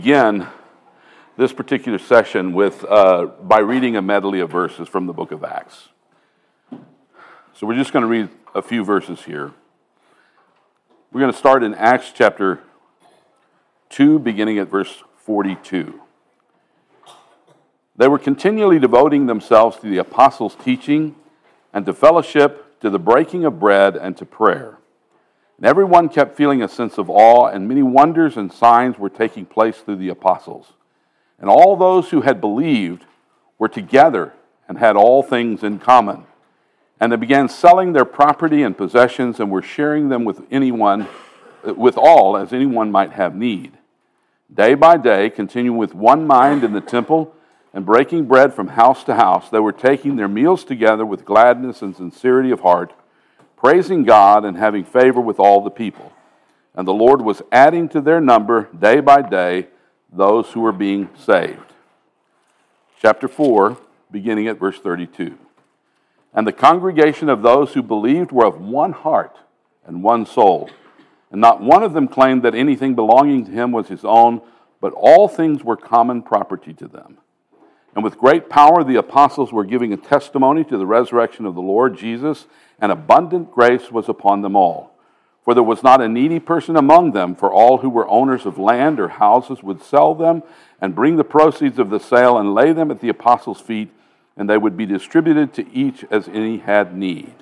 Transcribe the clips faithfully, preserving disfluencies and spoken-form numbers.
Begin this particular session with uh, by reading a medley of verses from the book of Acts. So we're just going to read a few verses here. We're going to start in Acts chapter two, beginning at verse forty-two. They were continually devoting themselves to the apostles' teaching and to fellowship, to the breaking of bread, and to prayer. And everyone kept feeling a sense of awe, and many wonders and signs were taking place through the apostles. And all those who had believed were together and had all things in common. And they began selling their property and possessions and were sharing them with anyone, with all, as anyone might have need. Day by day, continuing with one mind in the temple and breaking bread from house to house, they were taking their meals together with gladness and sincerity of heart, praising God and having favor with all the people. And the Lord was adding to their number day by day those who were being saved. Chapter four, beginning at verse thirty-two. And the congregation of those who believed were of one heart and one soul. And not one of them claimed that anything belonging to him was his own, but all things were common property to them. And with great power the apostles were giving a testimony to the resurrection of the Lord Jesus, and abundant grace was upon them all. For there was not a needy person among them, for all who were owners of land or houses would sell them and bring the proceeds of the sale and lay them at the apostles' feet, and they would be distributed to each as any had need.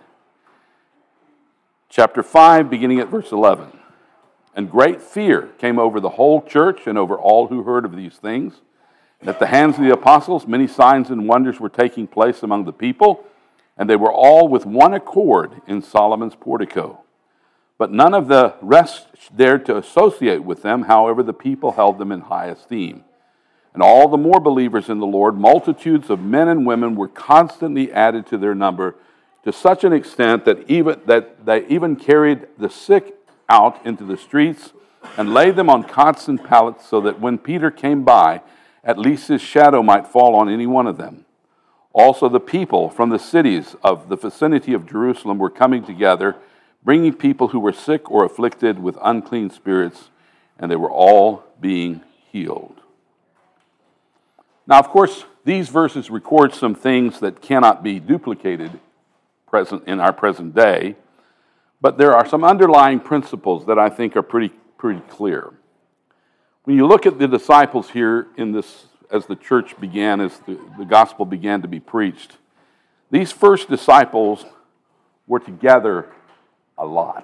Chapter five, beginning at verse eleven. And great fear came over the whole church and over all who heard of these things. And at the hands of the apostles, many signs and wonders were taking place among the people, and they were all with one accord in Solomon's portico. But none of the rest dared to associate with them, however the people held them in high esteem. And all the more believers in the Lord, multitudes of men and women were constantly added to their number, to such an extent that even that they even carried the sick out into the streets and laid them on cots and pallets, so that when Peter came by, at least his shadow might fall on any one of them. Also the people from the cities of the vicinity of Jerusalem were coming together, bringing people who were sick or afflicted with unclean spirits, and they were all being healed. Now, of course, these verses record some things that cannot be duplicated present in our present day, but there are some underlying principles that I think are pretty, pretty clear. When you look at the disciples here in this, as the church began, as the, the gospel began to be preached, these first disciples were together a lot.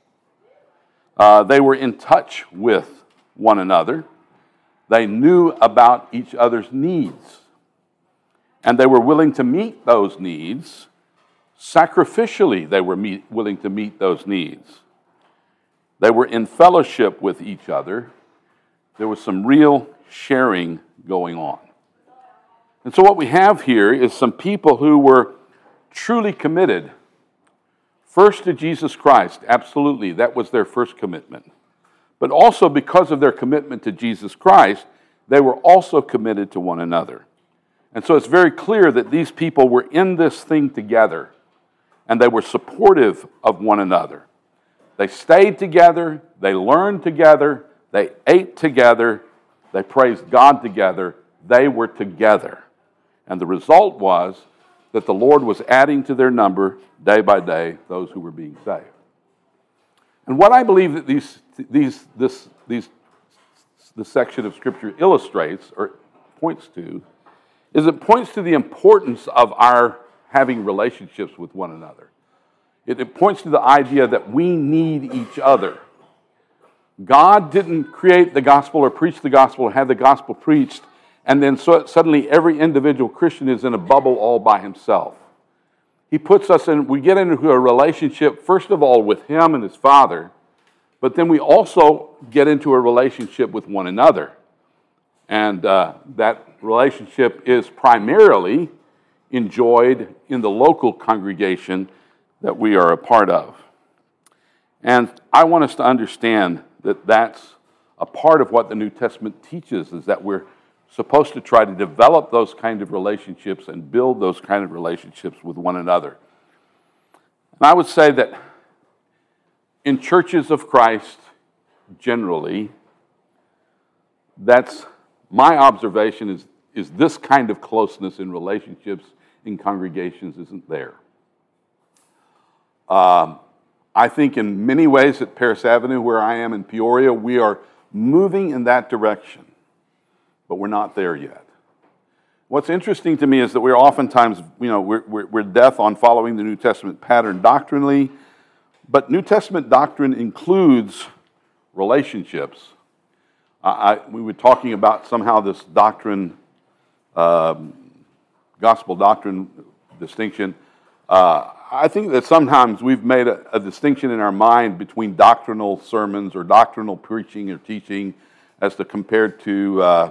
Uh, they were in touch with one another. They knew about each other's needs. And they were willing to meet those needs. Sacrificially, they were meet, willing to meet those needs. They were in fellowship with each other. There was some real sharing going on. And so what we have here is some people who were truly committed. First to Jesus Christ, absolutely, that was their first commitment. But also because of their commitment to Jesus Christ, they were also committed to one another. And so it's very clear that these people were in this thing together, and they were supportive of one another. They stayed together, they learned together, they ate together, they praised God together, they were together. And the result was that the Lord was adding to their number, day by day, those who were being saved. And what I believe that these, these, this, these, this section of Scripture illustrates, or points to, is it points to the importance of our having relationships with one another. It, it points to the idea that we need each other. God didn't create the gospel or preach the gospel or have the gospel preached, and then so suddenly every individual Christian is in a bubble all by himself. He puts us in, we get into a relationship, first of all, with Him and His Father, but then we also get into a relationship with one another. And uh, that relationship is primarily enjoyed in the local congregation that we are a part of. And I want us to understand that that's a part of what the New Testament teaches, is that we're supposed to try to develop those kind of relationships and build those kind of relationships with one another. And I would say that in churches of Christ, generally, That's my observation is, is this kind of closeness in relationships in congregations isn't there. Um, I think in many ways at Paris Avenue, where I am in Peoria, we are moving in that direction, but we're not there yet. What's interesting to me is that we're oftentimes, you know, we're, we're, we're deaf on following the New Testament pattern doctrinally, but New Testament doctrine includes relationships. I, we were talking about somehow this doctrine, um, gospel doctrine distinction. Uh, I think that sometimes we've made a, a distinction in our mind between doctrinal sermons or doctrinal preaching or teaching as to compared to uh,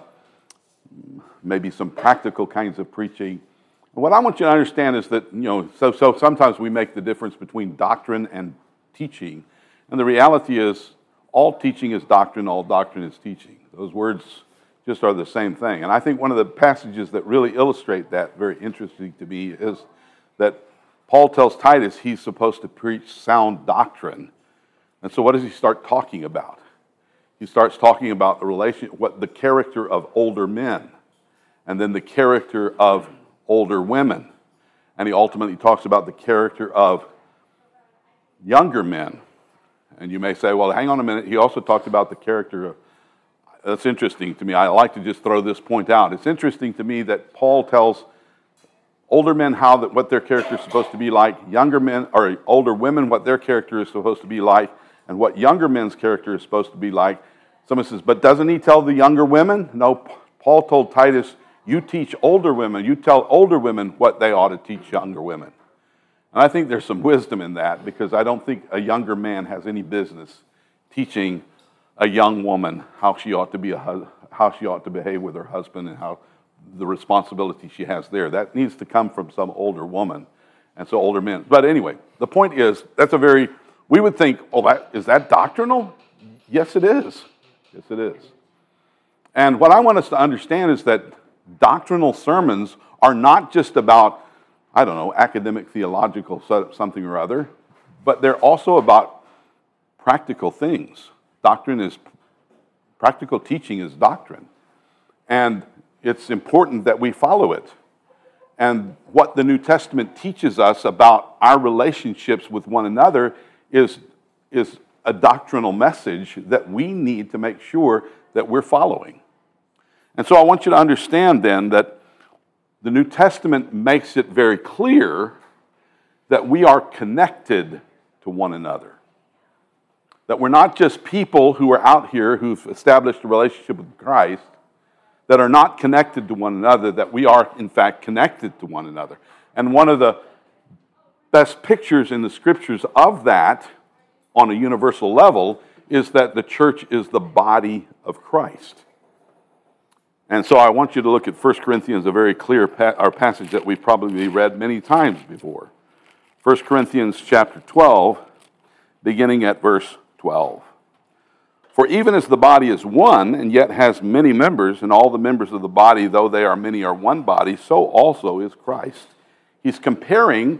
maybe some practical kinds of preaching. And what I want you to understand is that, you know, so, so sometimes we make the difference between doctrine and teaching. And the reality is, all teaching is doctrine, all doctrine is teaching. Those words just are the same thing. And I think one of the passages that really illustrate that very interesting to me is that Paul tells Titus he's supposed to preach sound doctrine. And so what does he start talking about? He starts talking about the relation, what the character of older men, and then the character of older women. And he ultimately talks about the character of younger men. And you may say, well, hang on a minute. He also talked about the character of, that's interesting to me. I like to just throw this point out. It's interesting to me that Paul tells older men how that what their character is supposed to be like, younger men, or older women what their character is supposed to be like, and what younger men's character is supposed to be like. Someone says, but doesn't he tell the younger women? No, Paul told Titus, you teach older women, you tell older women what they ought to teach younger women. And I think there's some wisdom in that, because I don't think a younger man has any business teaching a young woman how she ought to be a how she ought to behave with her husband and how the responsibility she has there. That needs to come from some older woman, and so older men. But anyway, the point is, that's a very, we would think, oh, that, is that doctrinal? Yes, it is. Yes, it is. And what I want us to understand is that doctrinal sermons are not just about, I don't know, academic, theological something or other, but they're also about practical things. Doctrine is, practical teaching is doctrine. And it's important that we follow it. And what the New Testament teaches us about our relationships with one another is, is a doctrinal message that we need to make sure that we're following. And so I want you to understand then that the New Testament makes it very clear that we are connected to one another. That we're not just people who are out here who've established a relationship with Christ that are not connected to one another, that we are in fact connected to one another. And one of the best pictures in the scriptures of that on a universal level is that the church is the body of Christ. And so I want you to look at First Corinthians, a very clear pa- our passage that we've probably read many times before. First Corinthians chapter twelve, beginning at verse twelve. For even as the body is one, and yet has many members, and all the members of the body, though they are many, are one body, so also is Christ. He's comparing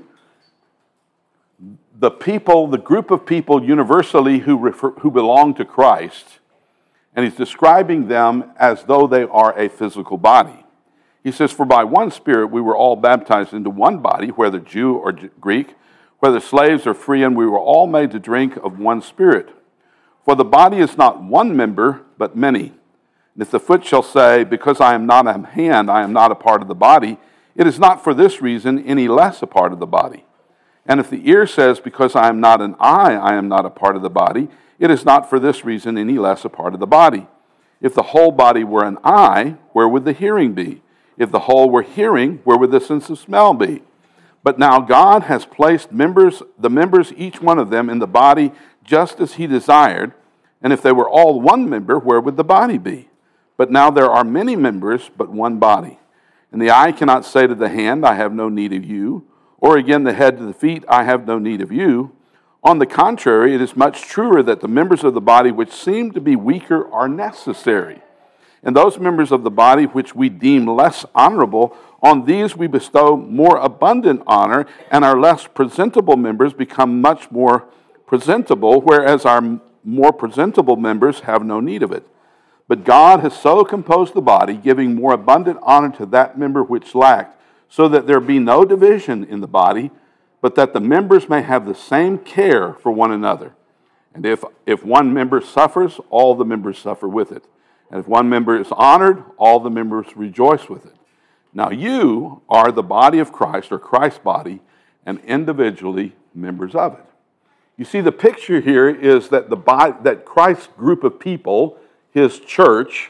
the people, the group of people universally who refer, who belong to Christ, and he's describing them as though they are a physical body. He says, for by one Spirit we were all baptized into one body, whether Jew or Greek, whether slaves or free, and we were all made to drink of one Spirit. For the body is not one member, but many. And if the foot shall say, because I am not a hand, I am not a part of the body, it is not for this reason any less a part of the body. And if the ear says, because I am not an eye, I am not a part of the body, it is not for this reason any less a part of the body. If the whole body were an eye, where would the hearing be? If the whole were hearing, where would the sense of smell be? But now God has placed members, the members, each one of them, in the body just as he desired. And if they were all one member, where would the body be? But now there are many members, but one body. And the eye cannot say to the hand, I have no need of you. Or again, the head to the feet, I have no need of you. On the contrary, it is much truer that the members of the body which seem to be weaker are necessary. And those members of the body which we deem less honorable, on these we bestow more abundant honor, and our less presentable members become much more presentable, whereas our more presentable members have no need of it. But God has so composed the body, giving more abundant honor to that member which lacked, so that there be no division in the body, but that the members may have the same care for one another. And if, if one member suffers, all the members suffer with it. And if one member is honored, all the members rejoice with it. Now you are the body of Christ, or Christ's body, and individually members of it. You see, the picture here is that the body, that Christ's group of people, his church,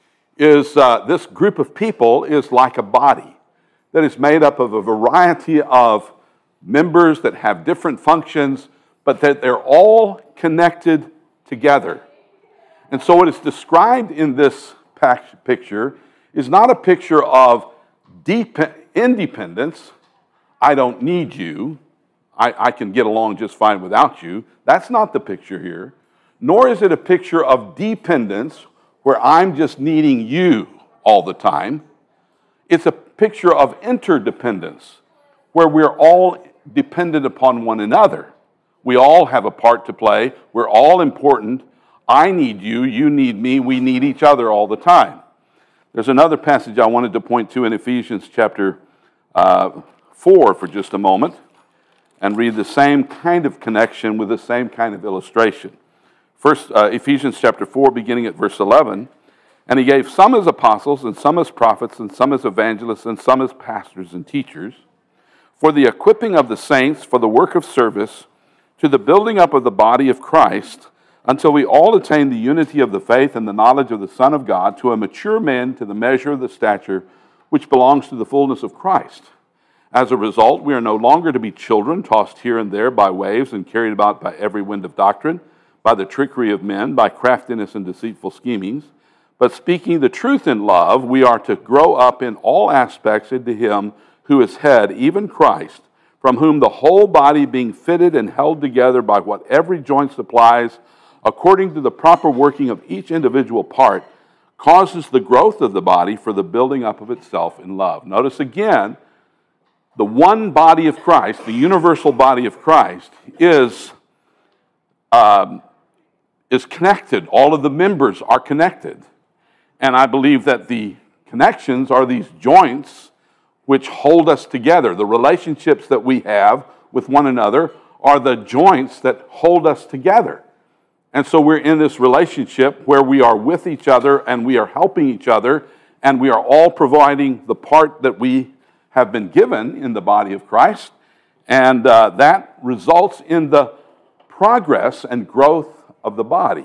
is uh, this group of people is like a body that is made up of a variety of members that have different functions, but that they're all connected together. And so what is described in this picture is not a picture of deep independence. I don't need you. I, I can get along just fine without you. That's not the picture here. Nor is it a picture of dependence where I'm just needing you all the time. It's a picture of interdependence where we're all dependent upon one another. We all have a part to play. We're all important. I need you. You need me. We need each other all the time. There's another passage I wanted to point to in Ephesians chapter uh, four for just a moment and read the same kind of connection with the same kind of illustration. First, uh, Ephesians chapter four, beginning at verse eleven. And he gave some as apostles, and some as prophets, and some as evangelists, and some as pastors and teachers, for the equipping of the saints, for the work of service, to the building up of the body of Christ, until we all attain the unity of the faith and the knowledge of the Son of God, to a mature man, to the measure of the stature which belongs to the fullness of Christ. As a result, we are no longer to be children, tossed here and there by waves and carried about by every wind of doctrine, by the trickery of men, by craftiness and deceitful schemings. But speaking the truth in love, we are to grow up in all aspects into him who is head, even Christ, from whom the whole body being fitted and held together by what every joint supplies, according to the proper working of each individual part, causes the growth of the body for the building up of itself in love. Notice again, the one body of Christ, the universal body of Christ, is, um, is connected. All of the members are connected. And I believe that the connections are these joints which hold us together. The relationships that we have with one another are the joints that hold us together. And so we're in this relationship where we are with each other and we are helping each other and we are all providing the part that we have been given in the body of Christ. And uh, that results in the progress and growth of the body.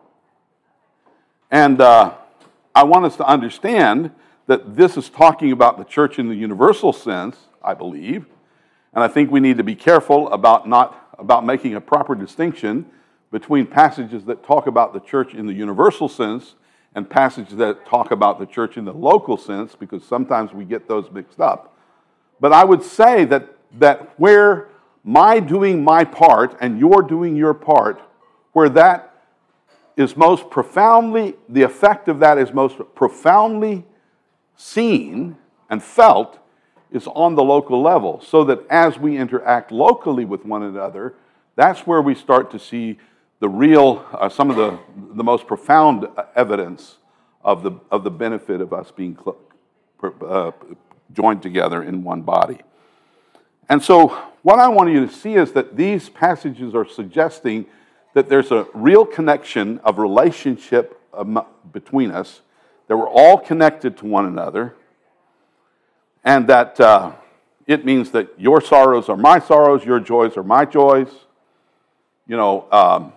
And uh, I want us to understand that this is talking about the church in the universal sense, I believe. And I think we need to be careful about not about making a proper distinction between passages that talk about the church in the universal sense and passages that talk about the church in the local sense, because sometimes we get those mixed up. But I would say that, that where my doing my part and you're doing your part, where that is most profoundly, the effect of that is most profoundly seen and felt is on the local level, so that as we interact locally with one another, that's where we start to see the real, uh, some of the, the most profound evidence of the, of the benefit of us being cl- uh, joined together in one body. And so what I want you to see is that these passages are suggesting that there's a real connection of relationship um, between us, that we're all connected to one another, and that uh, it means that your sorrows are my sorrows, your joys are my joys. You know, um,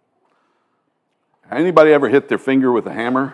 anybody ever hit their finger with a hammer?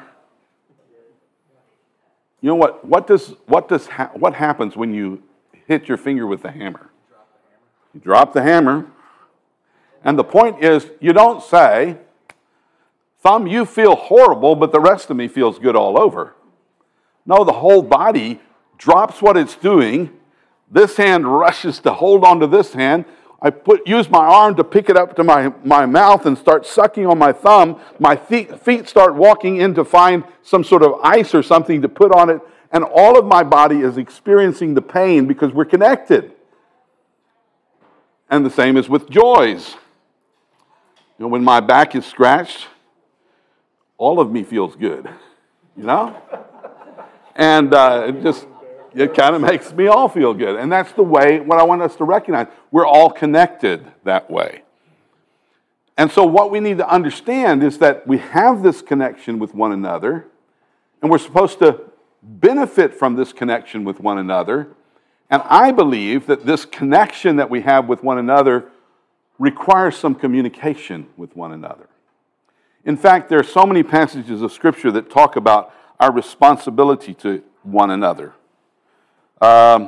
You know what? What does what does ha- what happens when you hit your finger with a hammer? You drop the hammer. And the point is, you don't say, thumb, you feel horrible, but the rest of me feels good all over. No, the whole body drops what it's doing. This hand rushes to hold onto this hand. I put use my arm to pick it up to my, my mouth and start sucking on my thumb. My feet, feet start walking in to find some sort of ice or something to put on it. And all of my body is experiencing the pain because we're connected. And the same is with joys. You know, when my back is scratched, all of me feels good, you know? And uh, it just, it kind of makes me all feel good. And that's the way, what I want us to recognize. We're all connected that way. And so what we need to understand is that we have this connection with one another, and we're supposed to benefit from this connection with one another. And I believe that this connection that we have with one another requires some communication with one another. In fact, there are so many passages of Scripture that talk about our responsibility to one another. Um,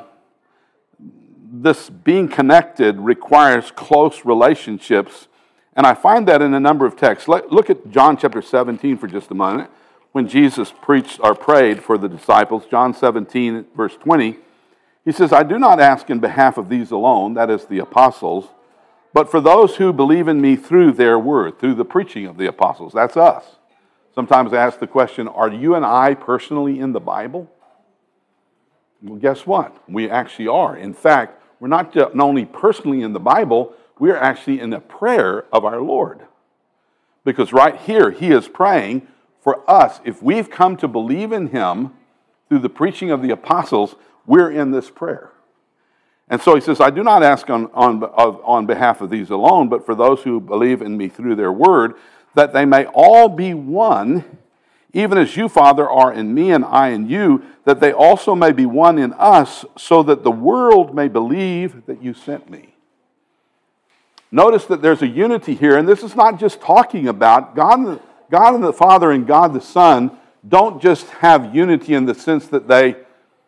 this being connected requires close relationships, and I find that in a number of texts. Look at John chapter seventeen for just a moment. When Jesus preached or prayed for the disciples, John seventeen, verse twenty, he says, I do not ask in behalf of these alone, that is the apostles, but for those who believe in me through their word, through the preaching of the apostles. That's us. Sometimes I ask the question, are you and I personally in the Bible? Well, guess what? We actually are. In fact, we're not just, not only personally in the Bible, we're actually in the prayer of our Lord. Because right here, he is praying for us. If we've come to believe in him through the preaching of the apostles, we're in this prayer. And so he says, I do not ask on, on, on behalf of these alone, but for those who believe in me through their word, that they may all be one, even as you, Father, are in me and I in you, that they also may be one in us, so that the world may believe that you sent me. Notice that there's a unity here, and this is not just talking about God and the, God and the Father and God the Son don't just have unity in the sense that they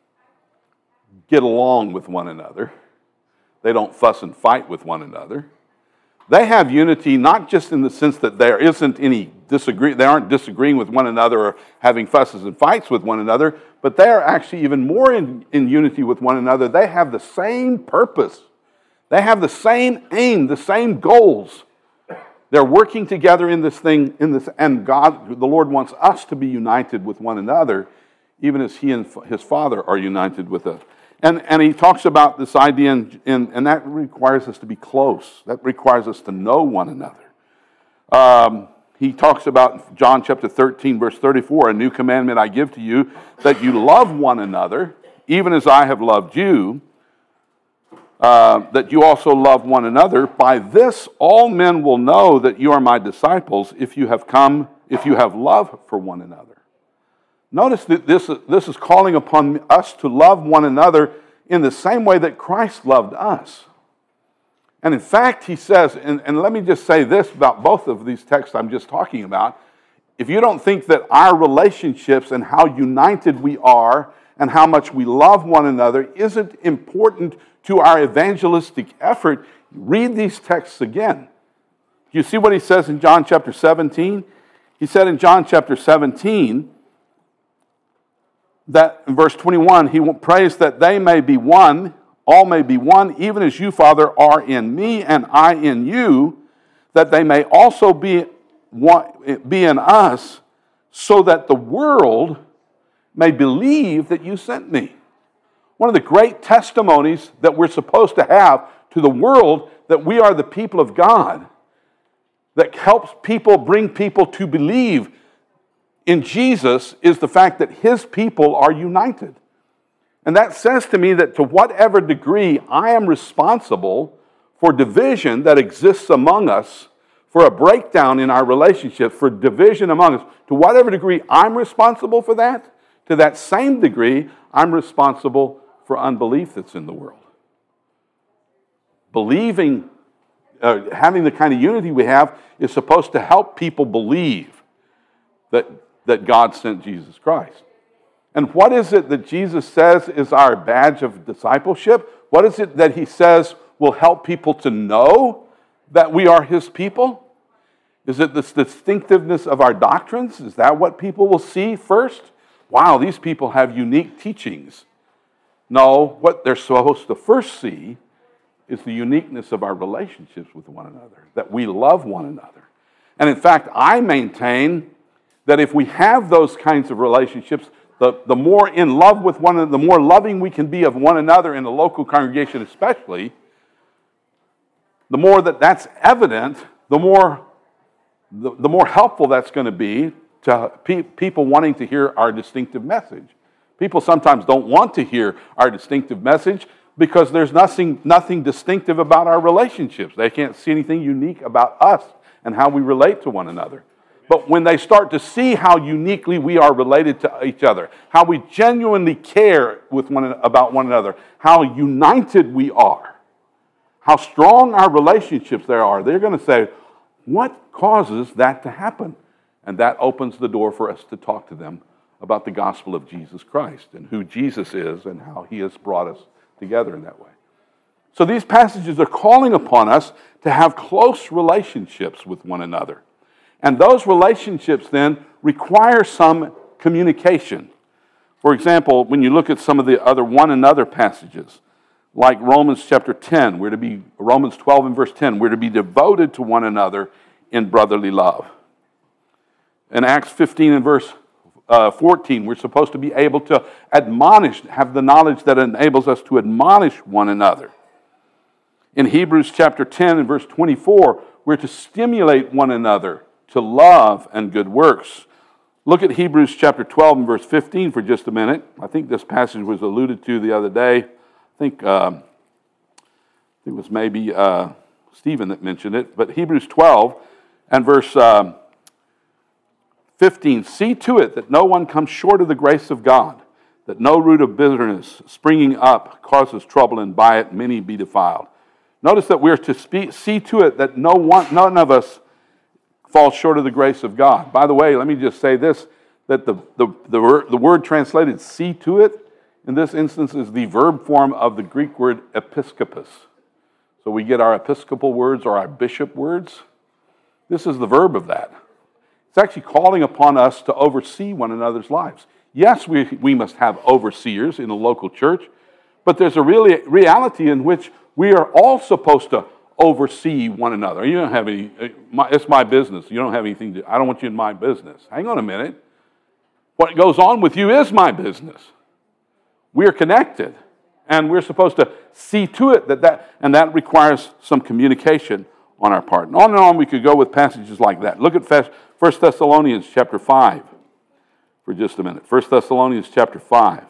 get along with one another. They don't fuss and fight with one another. They have unity not just in the sense that there isn't any disagree, they aren't disagreeing with one another or having fusses and fights with one another, but they are actually even more in, in unity with one another. They have the same purpose. They have the same aim, the same goals. They're working together in this thing, in this, and God, the Lord wants us to be united with one another, even as he and his Father are united with us. And, and he talks about this idea, in, in, and that requires us to be close. That requires us to know one another. Um, he talks about John chapter thirteen, verse thirty-four, a new commandment I give to you, that you love one another, even as I have loved you, uh, that you also love one another. By this all men will know that you are my disciples, if you have come, if you have love for one another. Notice that this, this is calling upon us to love one another in the same way that Christ loved us. And in fact, he says, and, and let me just say this about both of these texts I'm just talking about. If you don't think that our relationships and how united we are and how much we love one another isn't important to our evangelistic effort, read these texts again. Do you see what he says in John chapter seventeen? He said in John chapter seventeen, that in verse twenty-one, he prays that they may be one, all may be one, even as you, Father, are in me and I in you, that they may also be, one, be in us, so that the world may believe that you sent me. One of the great testimonies that we're supposed to have to the world that we are the people of God, that helps people, bring people to believe in Jesus, is the fact that his people are united. And that says to me that to whatever degree I am responsible for division that exists among us, for a breakdown in our relationship, for division among us, to whatever degree I'm responsible for that, to that same degree, I'm responsible for unbelief that's in the world. Believing, uh, having the kind of unity we have is supposed to help people believe that that God sent Jesus Christ. And what is it that Jesus says is our badge of discipleship? What is it that he says will help people to know that we are his people? Is it this distinctiveness of our doctrines? Is that what people will see first? Wow, these people have unique teachings. No, what they're supposed to first see is the uniqueness of our relationships with one another, that we love one another. And in fact, I maintain that if we have those kinds of relationships, the, the more in love with one another, the more loving we can be of one another in a local congregation especially, the more that that's evident, the more, the, the more helpful that's going to be to to pe- people wanting to hear our distinctive message. People sometimes don't want to hear our distinctive message because there's nothing, nothing distinctive about our relationships. They can't see anything unique about us and how we relate to one another. But when they start to see how uniquely we are related to each other, how we genuinely care with one, about one another, how united we are, how strong our relationships there are, they're going to say, what causes that to happen? And that opens the door for us to talk to them about the gospel of Jesus Christ and who Jesus is and how he has brought us together in that way. So these passages are calling upon us to have close relationships with one another. And those relationships then require some communication. For example, when you look at some of the other one another passages, like Romans chapter ten, we're to be, Romans twelve and verse ten, we're to be devoted to one another in brotherly love. In Acts fifteen and verse uh, fourteen, we're supposed to be able to admonish, have the knowledge that enables us to admonish one another. In Hebrews chapter ten and verse twenty-four, we're to stimulate one another to love and good works. Look at Hebrews chapter twelve and verse fifteen for just a minute. I think this passage was alluded to the other day. I think, um, I think it was maybe uh, Stephen that mentioned it. But Hebrews twelve and verse um, fifteen, see to it that no one comes short of the grace of God, that no root of bitterness springing up causes trouble, and by it many be defiled. Notice that we're to speak, see to it that no one, none of us falls short of the grace of God. By the way, let me just say this, that the, the, the, word, the word translated see to it, in this instance is the verb form of the Greek word episkopos. So we get our episcopal words or our bishop words. This is the verb of that. It's actually calling upon us to oversee one another's lives. Yes, we, we must have overseers in a local church, but there's a really reality in which we are all supposed to oversee one another. You don't have any, it's my business. You don't have anything to, I don't want you in my business. Hang on a minute. What goes on with you is my business. We're connected, and we're supposed to see to it that that, and that requires some communication on our part. And on and on we could go with passages like that. Look at First Thessalonians chapter five for just a minute. First Thessalonians chapter five.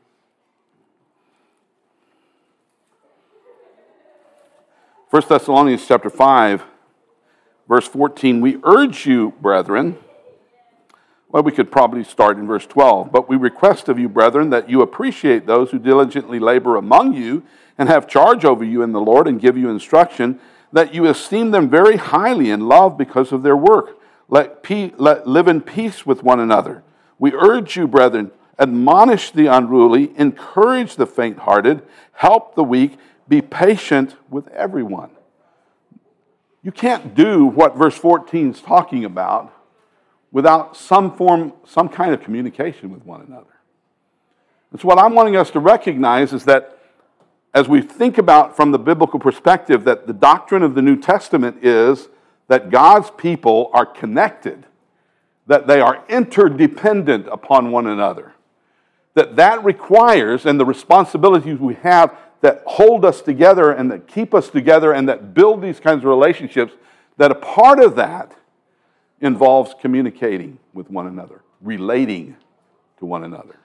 First Thessalonians chapter five, verse fourteen, we urge you, brethren, well, we could probably start in verse twelve, but we request of you, brethren, that you appreciate those who diligently labor among you and have charge over you in the Lord and give you instruction, that you esteem them very highly in love because of their work. Let, pe- let live in peace with one another. We urge you, brethren, admonish the unruly, encourage the faint-hearted, help the weak, be patient with everyone. You can't do what verse fourteen is talking about without some form, some kind of communication with one another. And so what I'm wanting us to recognize is that as we think about from the biblical perspective that the doctrine of the New Testament is that God's people are connected, that they are interdependent upon one another, that that requires, and the responsibilities we have that hold us together and that keep us together and that build these kinds of relationships, that a part of that involves communicating with one another, relating to one another.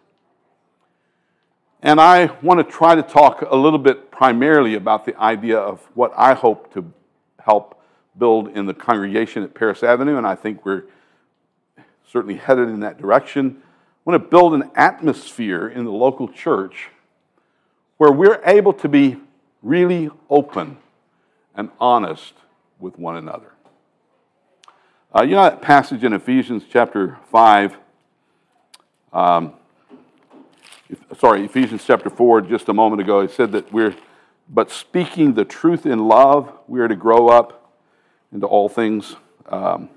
And I want to try to talk a little bit primarily about the idea of what I hope to help build in the congregation at Paris Avenue, and I think we're certainly headed in that direction. I want to build an atmosphere in the local church where we're able to be really open and honest with one another. Uh, you know that passage in Ephesians chapter five, um, sorry, Ephesians chapter four, just a moment ago, it said that we're, but speaking the truth in love, we are to grow up into all things. Um,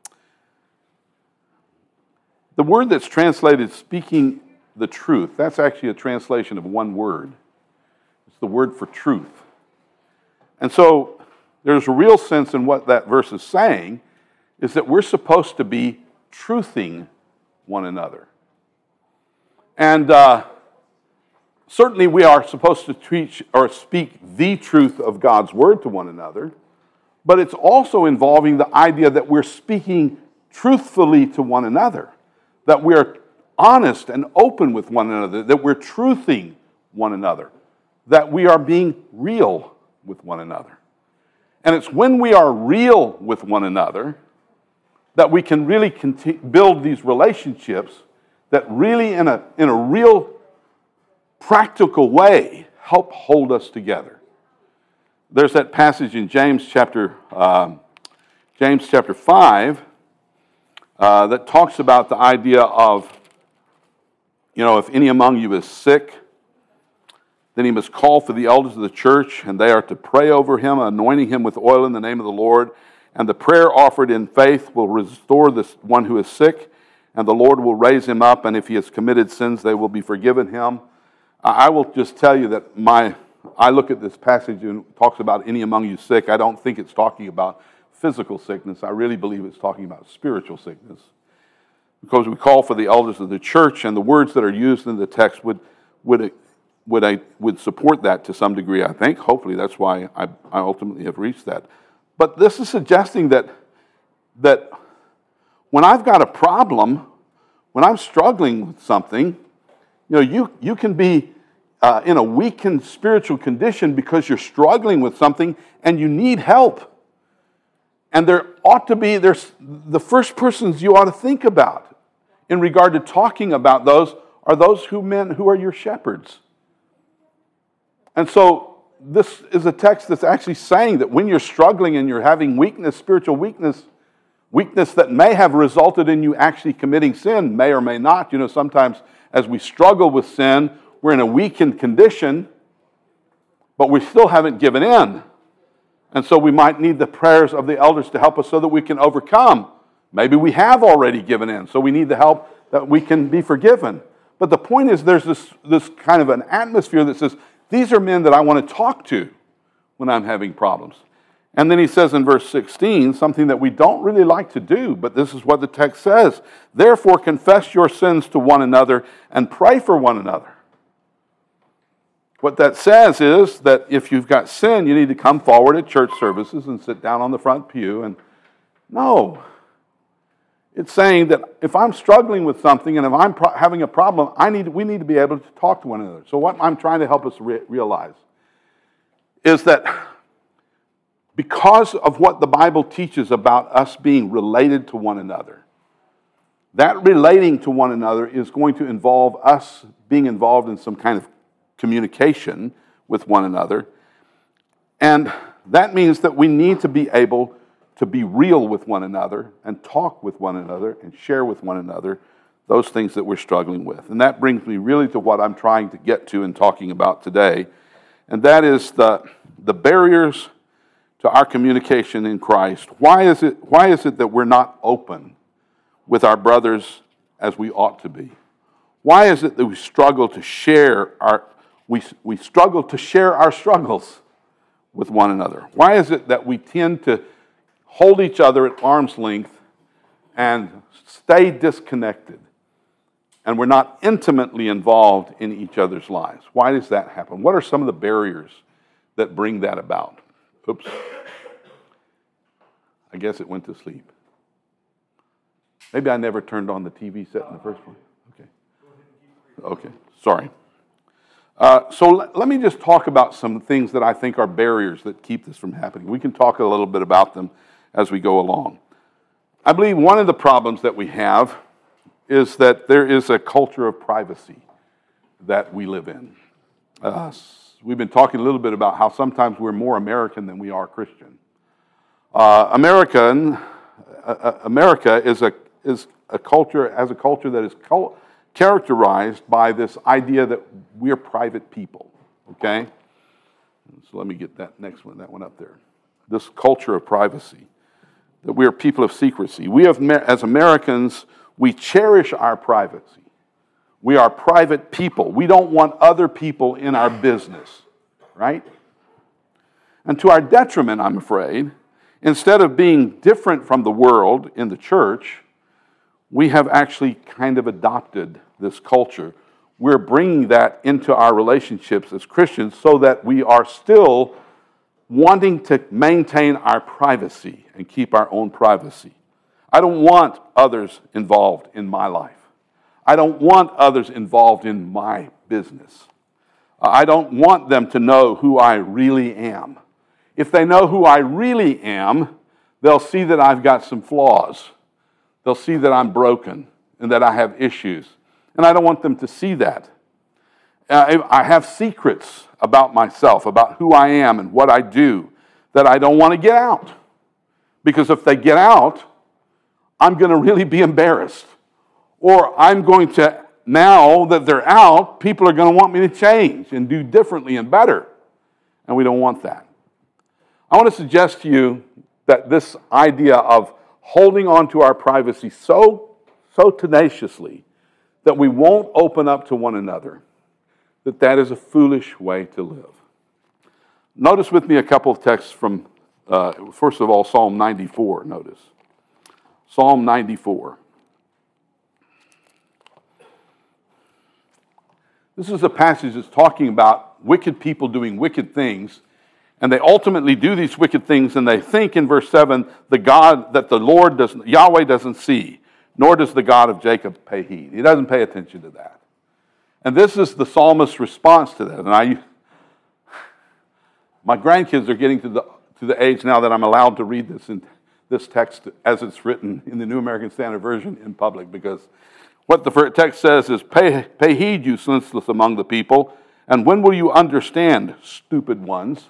the word that's translated speaking the truth, that's actually a translation of one word. It's the word for truth. And so there's a real sense in what that verse is saying is that we're supposed to be truthing one another. And uh, certainly we are supposed to teach or speak the truth of God's word to one another, but it's also involving the idea that we're speaking truthfully to one another, that we are honest and open with one another, that we're truthing one another, that we are being real with one another. And it's when we are real with one another that we can really continue, build these relationships that really, in a, in a real practical way, help hold us together. There's that passage in James chapter um, James chapter five uh, that talks about the idea of, you know, if any among you is sick, then he must call for the elders of the church, and they are to pray over him, anointing him with oil in the name of the Lord. And the prayer offered in faith will restore this one who is sick, and the Lord will raise him up, and if he has committed sins, they will be forgiven him. I will just tell you that my I look at this passage and it talks about any among you sick. I don't think it's talking about physical sickness. I really believe it's talking about spiritual sickness. Because we call for the elders of the church, and the words that are used in the text would would would I would support that to some degree, I think. Hopefully that's why I, I ultimately have reached that. But this is suggesting that that when I've got a problem, when I'm struggling with something, you know, you, you can be uh, in a weakened spiritual condition because you're struggling with something and you need help. And there ought to be, there's the first persons you ought to think about in regard to talking about those are those who men who are your shepherds. And so this is a text that's actually saying that when you're struggling and you're having weakness, spiritual weakness, weakness that may have resulted in you actually committing sin, may or may not. You know, sometimes as we struggle with sin, we're in a weakened condition, but we still haven't given in. And so we might need the prayers of the elders to help us so that we can overcome. Maybe we have already given in, so we need the help that we can be forgiven. But the point is there's this, this kind of an atmosphere that says, these are men that I want to talk to when I'm having problems. And then he says in verse sixteen, something that we don't really like to do, but this is what the text says. Therefore, confess your sins to one another and pray for one another. What that says is that if you've got sin, you need to come forward at church services and sit down on the front pew. And no, it's saying that if I'm struggling with something and if I'm pro- having a problem, I need we need to be able to talk to one another. So what I'm trying to help us re- realize is that because of what the Bible teaches about us being related to one another, that relating to one another is going to involve us being involved in some kind of communication with one another. And that means that we need to be able to be real with one another and talk with one another and share with one another those things that we're struggling with. And that brings me really to what I'm trying to get to and talking about today. And that is the, the barriers to our communication in Christ. Why is it, why is it that we're not open with our brothers as we ought to be? Why is it that we struggle to share our we, we struggle to share our struggles with one another? Why is it that we tend to hold each other at arm's length and stay disconnected, and we're not intimately involved in each other's lives? Why does that happen? What are some of the barriers that bring that about? Oops. I guess it went to sleep. Maybe I never turned on the T V set in the first place. Okay. Okay, sorry. Uh, so let, let me just talk about some things that I think are barriers that keep this from happening. We can talk a little bit about them as we go along. I believe one of the problems that we have is that there is a culture of privacy that we live in. Uh, we've been talking a little bit about how sometimes we're more American than we are Christian. Uh, American, uh, America is a is a culture as a culture that is cult- characterized by this idea that we're private people. Okay, so let me get that next one, that one up there. This culture of privacy, that we are people of secrecy. We have, as Americans, we cherish our privacy. We are private people. We don't want other people in our business, right? And to our detriment, I'm afraid, instead of being different from the world in the church, we have actually kind of adopted this culture. We're bringing that into our relationships as Christians so that we are still wanting to maintain our privacy and keep our own privacy. I don't want others involved in my life. I don't want others involved in my business. I don't want them to know who I really am. If they know who I really am, they'll see that I've got some flaws. They'll see that I'm broken and that I have issues. And I don't want them to see that. I have secrets about myself, about who I am and what I do, that I don't want to get out. Because if they get out, I'm going to really be embarrassed. Or I'm going to, now that they're out, people are going to want me to change and do differently and better. And we don't want that. I want to suggest to you that this idea of holding on to our privacy so, so tenaciously that we won't open up to one another, that that is a foolish way to live. Notice with me a couple of texts from, uh, first of all, Psalm ninety-four, notice. Psalm ninety-four. This is a passage that's talking about wicked people doing wicked things, and they ultimately do these wicked things, and they think in verse seven, the God that the Lord doesn't, Yahweh doesn't see, nor does the God of Jacob pay heed. He doesn't pay attention to that. And this is the psalmist's response to that. And I, my grandkids are getting to the to the age now that I'm allowed to read this in this text as it's written in the New American Standard Version in public, because what the text says is, pay, pay heed, you senseless among the people, and when will you understand, stupid ones?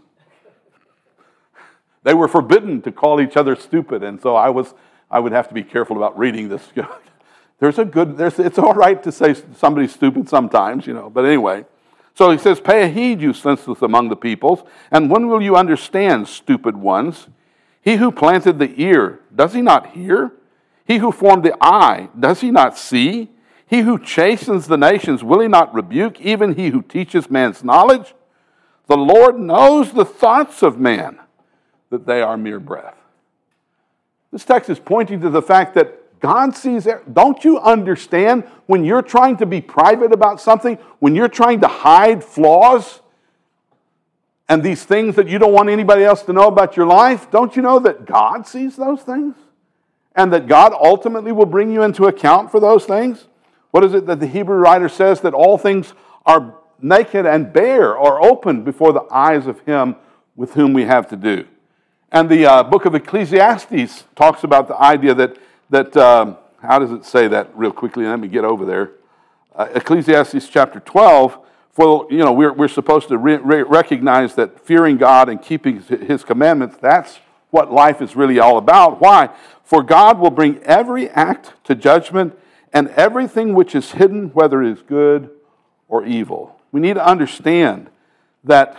They were forbidden to call each other stupid, and so I was I would have to be careful about reading this. There's a good, there's, it's all right to say somebody's stupid sometimes, you know, but anyway. So he says, pay heed, you senseless among the peoples, and when will you understand, stupid ones? He who planted the ear, does he not hear? He who formed the eye, does he not see? He who chastens the nations, will he not rebuke? Even he who teaches man's knowledge? The Lord knows the thoughts of man, that they are mere breath. This text is pointing to the fact that God sees it. Don't you understand when you're trying to be private about something, when you're trying to hide flaws and these things that you don't want anybody else to know about your life, don't you know that God sees those things? And that God ultimately will bring you into account for those things? What is it that the Hebrew writer says? That all things are naked and bare, or open before the eyes of him with whom we have to do. And the uh, book of Ecclesiastes talks about the idea that That, um, how does it say that real quickly? Let me get over there. Uh, Ecclesiastes chapter twelve, for, you know, we're, we're supposed to re- re- recognize that fearing God and keeping his commandments, that's what life is really all about. Why? For God will bring every act to judgment, and everything which is hidden, whether it is good or evil. We need to understand that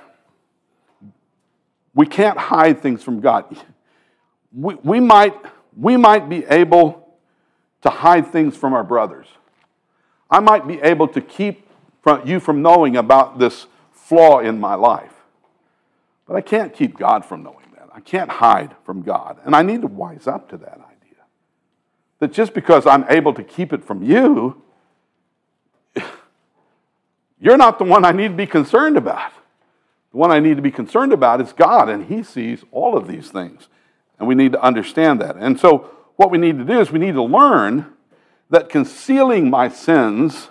we can't hide things from God. We, we might... We might be able to hide things from our brothers. I might be able to keep from you from knowing about this flaw in my life. But I can't keep God from knowing that. I can't hide from God. And I need to wise up to that idea. That just because I'm able to keep it from you, you're not the one I need to be concerned about. The one I need to be concerned about is God, and he sees all of these things. And we need to understand that. And so what we need to do is we need to learn that concealing my sins,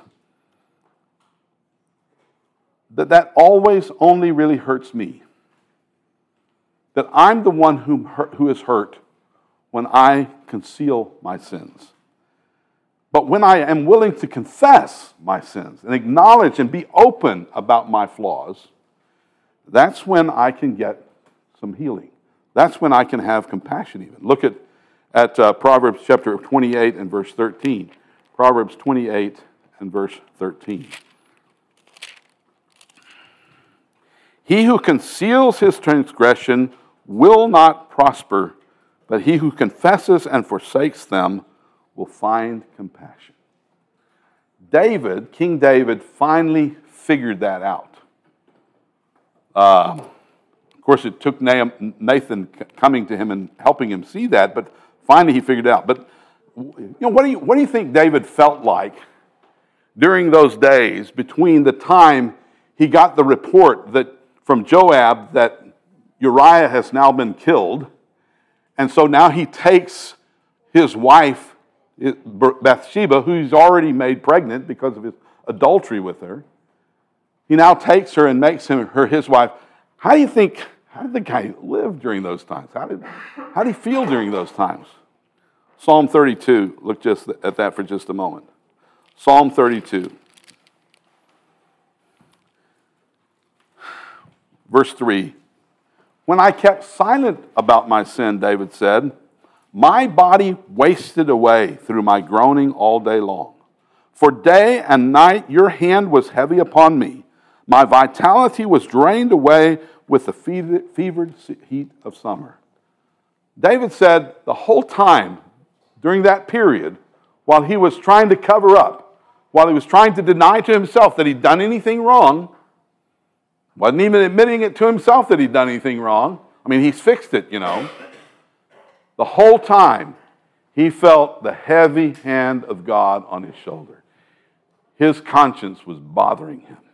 that that always only really hurts me. That I'm the one who, who is hurt when I conceal my sins. But when I am willing to confess my sins and acknowledge and be open about my flaws, that's when I can get some healing. That's when I can have compassion even. Look at, at uh, Proverbs chapter twenty-eight and verse thirteen. Proverbs twenty-eight and verse thirteen. He who conceals his transgression will not prosper, but he who confesses and forsakes them will find compassion. David, King David, finally figured that out. Uh, Of course, it took Nathan coming to him and helping him see that, but finally he figured it out. But you know, what do you what do you think David felt like during those days between the time he got the report that from Joab that Uriah has now been killed, and so now he takes his wife, Bathsheba, who he's already made pregnant because of his adultery with her. He now takes her and makes him, her his wife. How do you think, how did the guy live during those times? How did, how did he feel during those times? Psalm thirty-two, look just at that for just a moment. Psalm thirty-two. Verse three. When I kept silent about my sin, David said, my body wasted away through my groaning all day long. For day and night your hand was heavy upon me. My vitality was drained away with the fevered heat of summer. David said the whole time during that period, while he was trying to cover up, while he was trying to deny to himself that he'd done anything wrong, wasn't even admitting it to himself that he'd done anything wrong. I mean, he's fixed it, you know. The whole time, he felt the heavy hand of God on his shoulder. His conscience was bothering him.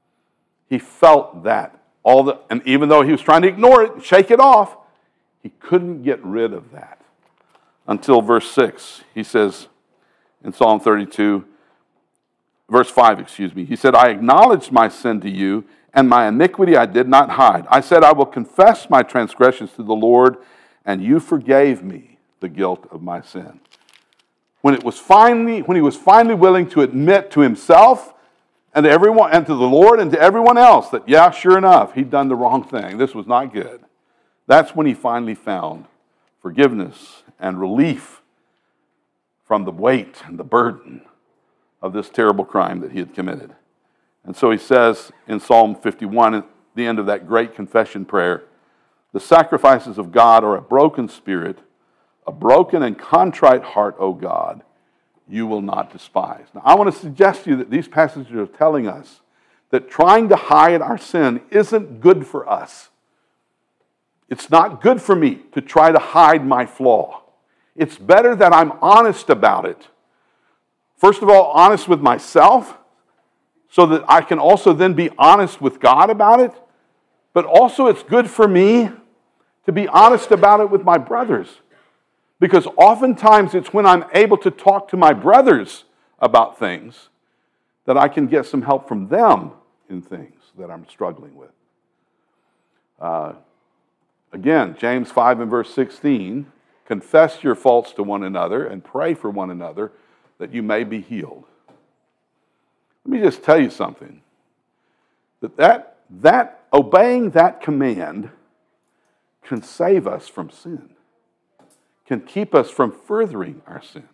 He felt that. All the, and even though he was trying to ignore it and shake it off, he couldn't get rid of that. Until verse six, he says in Psalm thirty-two, verse five, excuse me, he said, I acknowledged my sin to you, and my iniquity I did not hide. I said, I will confess my transgressions to the Lord, and you forgave me the guilt of my sin. When it was finally, when he was finally willing to admit to himself and to everyone, and to the Lord and to everyone else that, yeah, sure enough, he'd done the wrong thing. This was not good. That's when he finally found forgiveness and relief from the weight and the burden of this terrible crime that he had committed. And so he says in Psalm fifty-one, at the end of that great confession prayer, the sacrifices of God are a broken spirit, a broken and contrite heart, O God, you will not despise. Now, I want to suggest to you that these passages are telling us that trying to hide our sin isn't good for us. It's not good for me to try to hide my flaw. It's better that I'm honest about it. First of all, honest with myself, so that I can also then be honest with God about it. But also it's good for me to be honest about it with my brothers. Because oftentimes it's when I'm able to talk to my brothers about things that I can get some help from them in things that I'm struggling with. Uh, again, James five and verse sixteen, confess your faults to one another and pray for one another that you may be healed. Let me just tell you something. That, that, that obeying that command can save us from sin, can keep us from furthering our sin.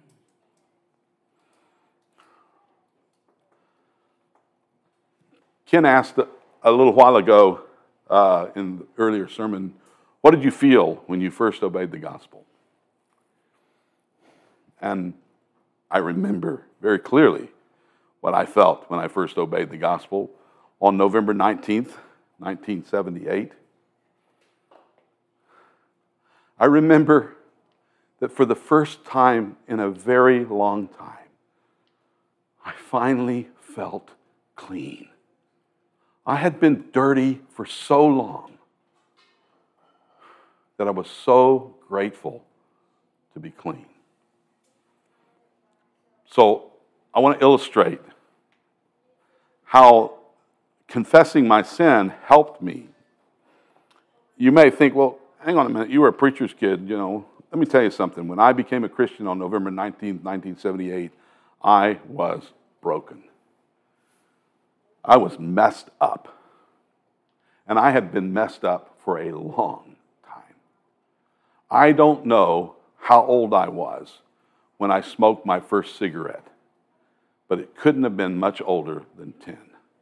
Ken asked a little while ago uh, in the earlier sermon, what did you feel when you first obeyed the gospel? And I remember very clearly what I felt when I first obeyed the gospel on November nineteenth, nineteen seventy-eight. I remember that for the first time in a very long time, I finally felt clean. I had been dirty for so long that I was so grateful to be clean. So I want to illustrate how confessing my sin helped me. You may think, well, hang on a minute, you were a preacher's kid, you know. Let me tell you something. When I became a Christian on November nineteenth, nineteen seventy-eight, I was broken. I was messed up. And I had been messed up for a long time. I don't know how old I was when I smoked my first cigarette, but it couldn't have been much older than ten.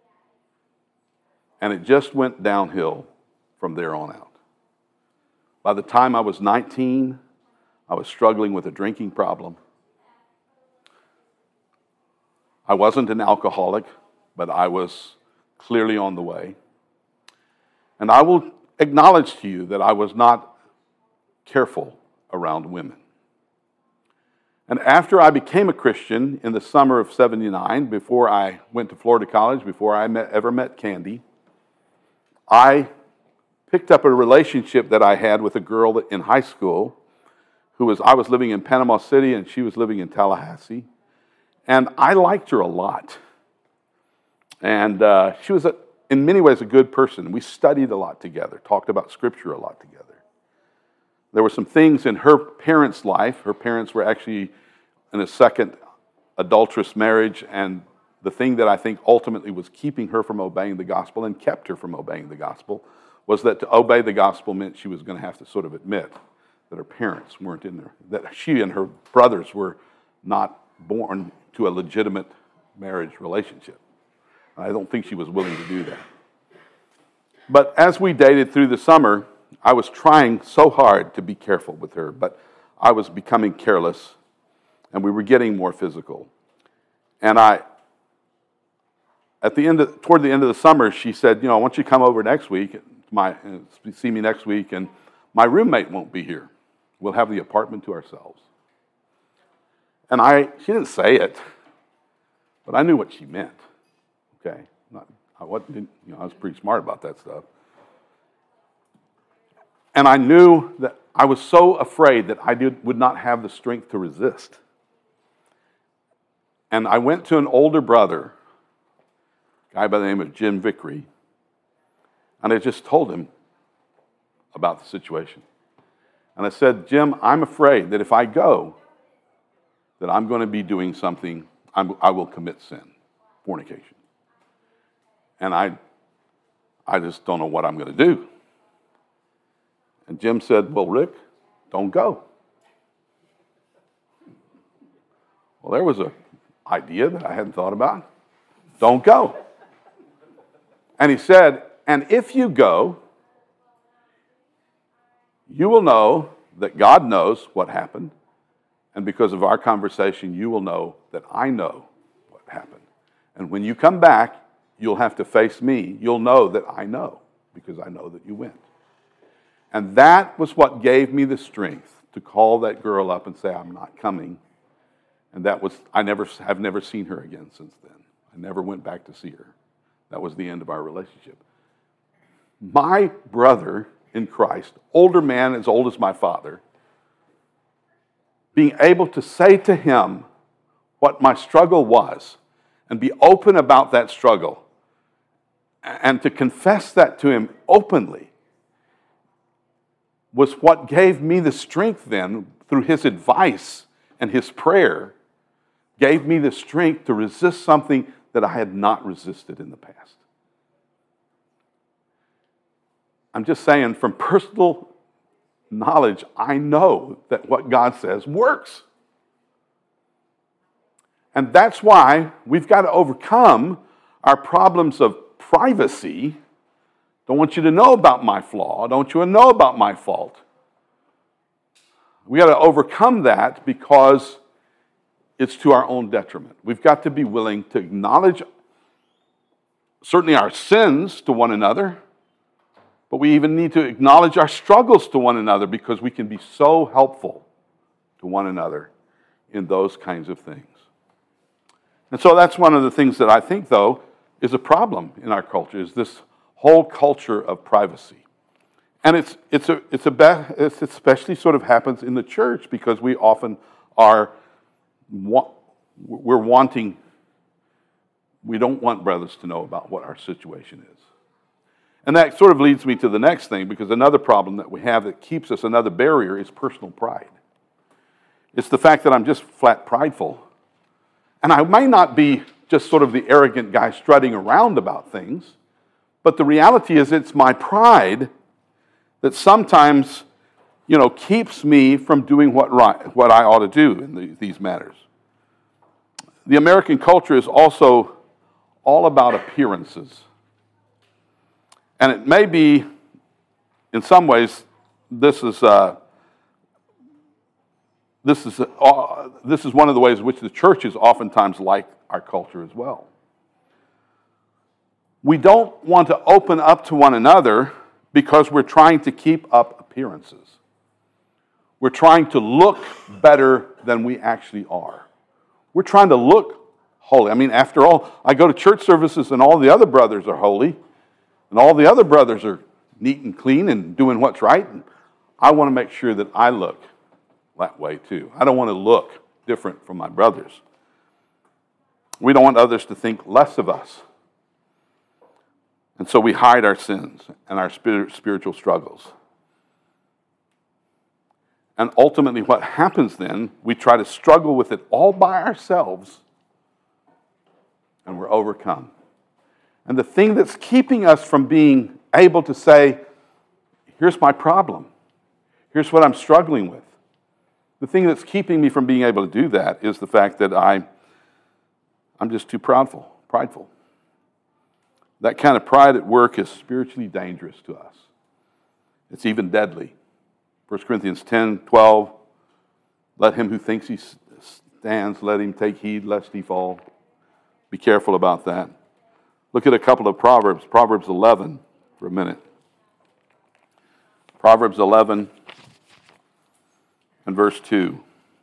And it just went downhill from there on out. By the time I was nineteen, I was struggling with a drinking problem. I wasn't an alcoholic, but I was clearly on the way. And I will acknowledge to you that I was not careful around women. And after I became a Christian in the summer of seventy-nine, before I went to Florida College, before I met, ever met Candy, I picked up a relationship that I had with a girl in high school who was, I was living in Panama City and she was living in Tallahassee. And I liked her a lot. And uh, she was, a, in many ways, a good person. We studied a lot together, talked about Scripture a lot together. There were some things in her parents' life. Her parents were actually in a second adulterous marriage, and the thing that I think ultimately was keeping her from obeying the gospel and kept her from obeying the gospel was that to obey the gospel meant she was going to have to sort of admit that her parents weren't in there, that she and her brothers were not born to a legitimate marriage relationship. I don't think she was willing to do that. But as we dated through the summer, I was trying so hard to be careful with her, but I was becoming careless, and we were getting more physical. And I, at the end of, toward the end of the summer, she said, you know, I want you to come over next week, my, see me next week, and my roommate won't be here. We'll have the apartment to ourselves. And I, she didn't say it, but I knew what she meant. Okay, Not, I wasn't, you know, I was pretty smart about that stuff. And I knew that I was so afraid that I did, would not have the strength to resist. And I went to an older brother, a guy by the name of Jim Vickery, and I just told him about the situation. And I said, Jim, I'm afraid that if I go, that I'm going to be doing something, I'm, I will commit sin, fornication. And I, I just don't know what I'm going to do. And Jim said, well, Rick, don't go. Well, there was an idea that I hadn't thought about. Don't go. And he said, and if you go, you will know that God knows what happened. And because of our conversation, you will know that I know what happened. And when you come back, you'll have to face me. You'll know that I know because I know that you went. And that was what gave me the strength to call that girl up and say, I'm not coming. And that was, I never have never seen her again since then. I never went back to see her. That was the end of our relationship. My brother in Christ, older man as old as my father, being able to say to him what my struggle was and be open about that struggle and to confess that to him openly was what gave me the strength then, through his advice and his prayer, gave me the strength to resist something that I had not resisted in the past. I'm just saying, from personal knowledge, I know that what God says works. And that's why we've got to overcome our problems of privacy. Don't want you to know about my flaw. Don't want you to know about my fault. We got to overcome that because it's to our own detriment. We've got to be willing to acknowledge certainly our sins to one another, but we even need to acknowledge our struggles to one another because we can be so helpful to one another in those kinds of things. And so that's one of the things that I think, though, is a problem in our culture, is this whole culture of privacy. And it's it's a it's a be- it's especially sort of happens in the church because we often are wa- we're wanting we don't want brothers to know about what our situation is. And that sort of leads me to the next thing, because another problem that we have that keeps us, another barrier, is personal pride. It's the fact that I'm just flat prideful. And I may not be just sort of the arrogant guy strutting around about things, but the reality is it's my pride that sometimes, you know, keeps me from doing what right, what I ought to do in the, these matters. The American culture is also all about appearances. And it may be, in some ways, this is uh, this is uh, this is one of the ways in which the church is oftentimes like our culture as well. We don't want to open up to one another because we're trying to keep up appearances. We're trying to look better than we actually are. We're trying to look holy. I mean, after all, I go to church services and all the other brothers are holy, and all the other brothers are neat and clean and doing what's right. And I want to make sure that I look that way too. I don't want to look different from my brothers. We don't want others to think less of us. And so we hide our sins and our spiritual struggles. And ultimately what happens then, we try to struggle with it all by ourselves, and we're overcome. And the thing that's keeping us from being able to say, here's my problem. Here's what I'm struggling with. The thing that's keeping me from being able to do that is the fact that I, I'm just too proudful, prideful. That kind of pride at work is spiritually dangerous to us. It's even deadly. First Corinthians ten, twelve, let him who thinks he stands, let him take heed lest he fall. Be careful about that. Look at a couple of Proverbs. Proverbs eleven for a minute. Proverbs eleven and verse two.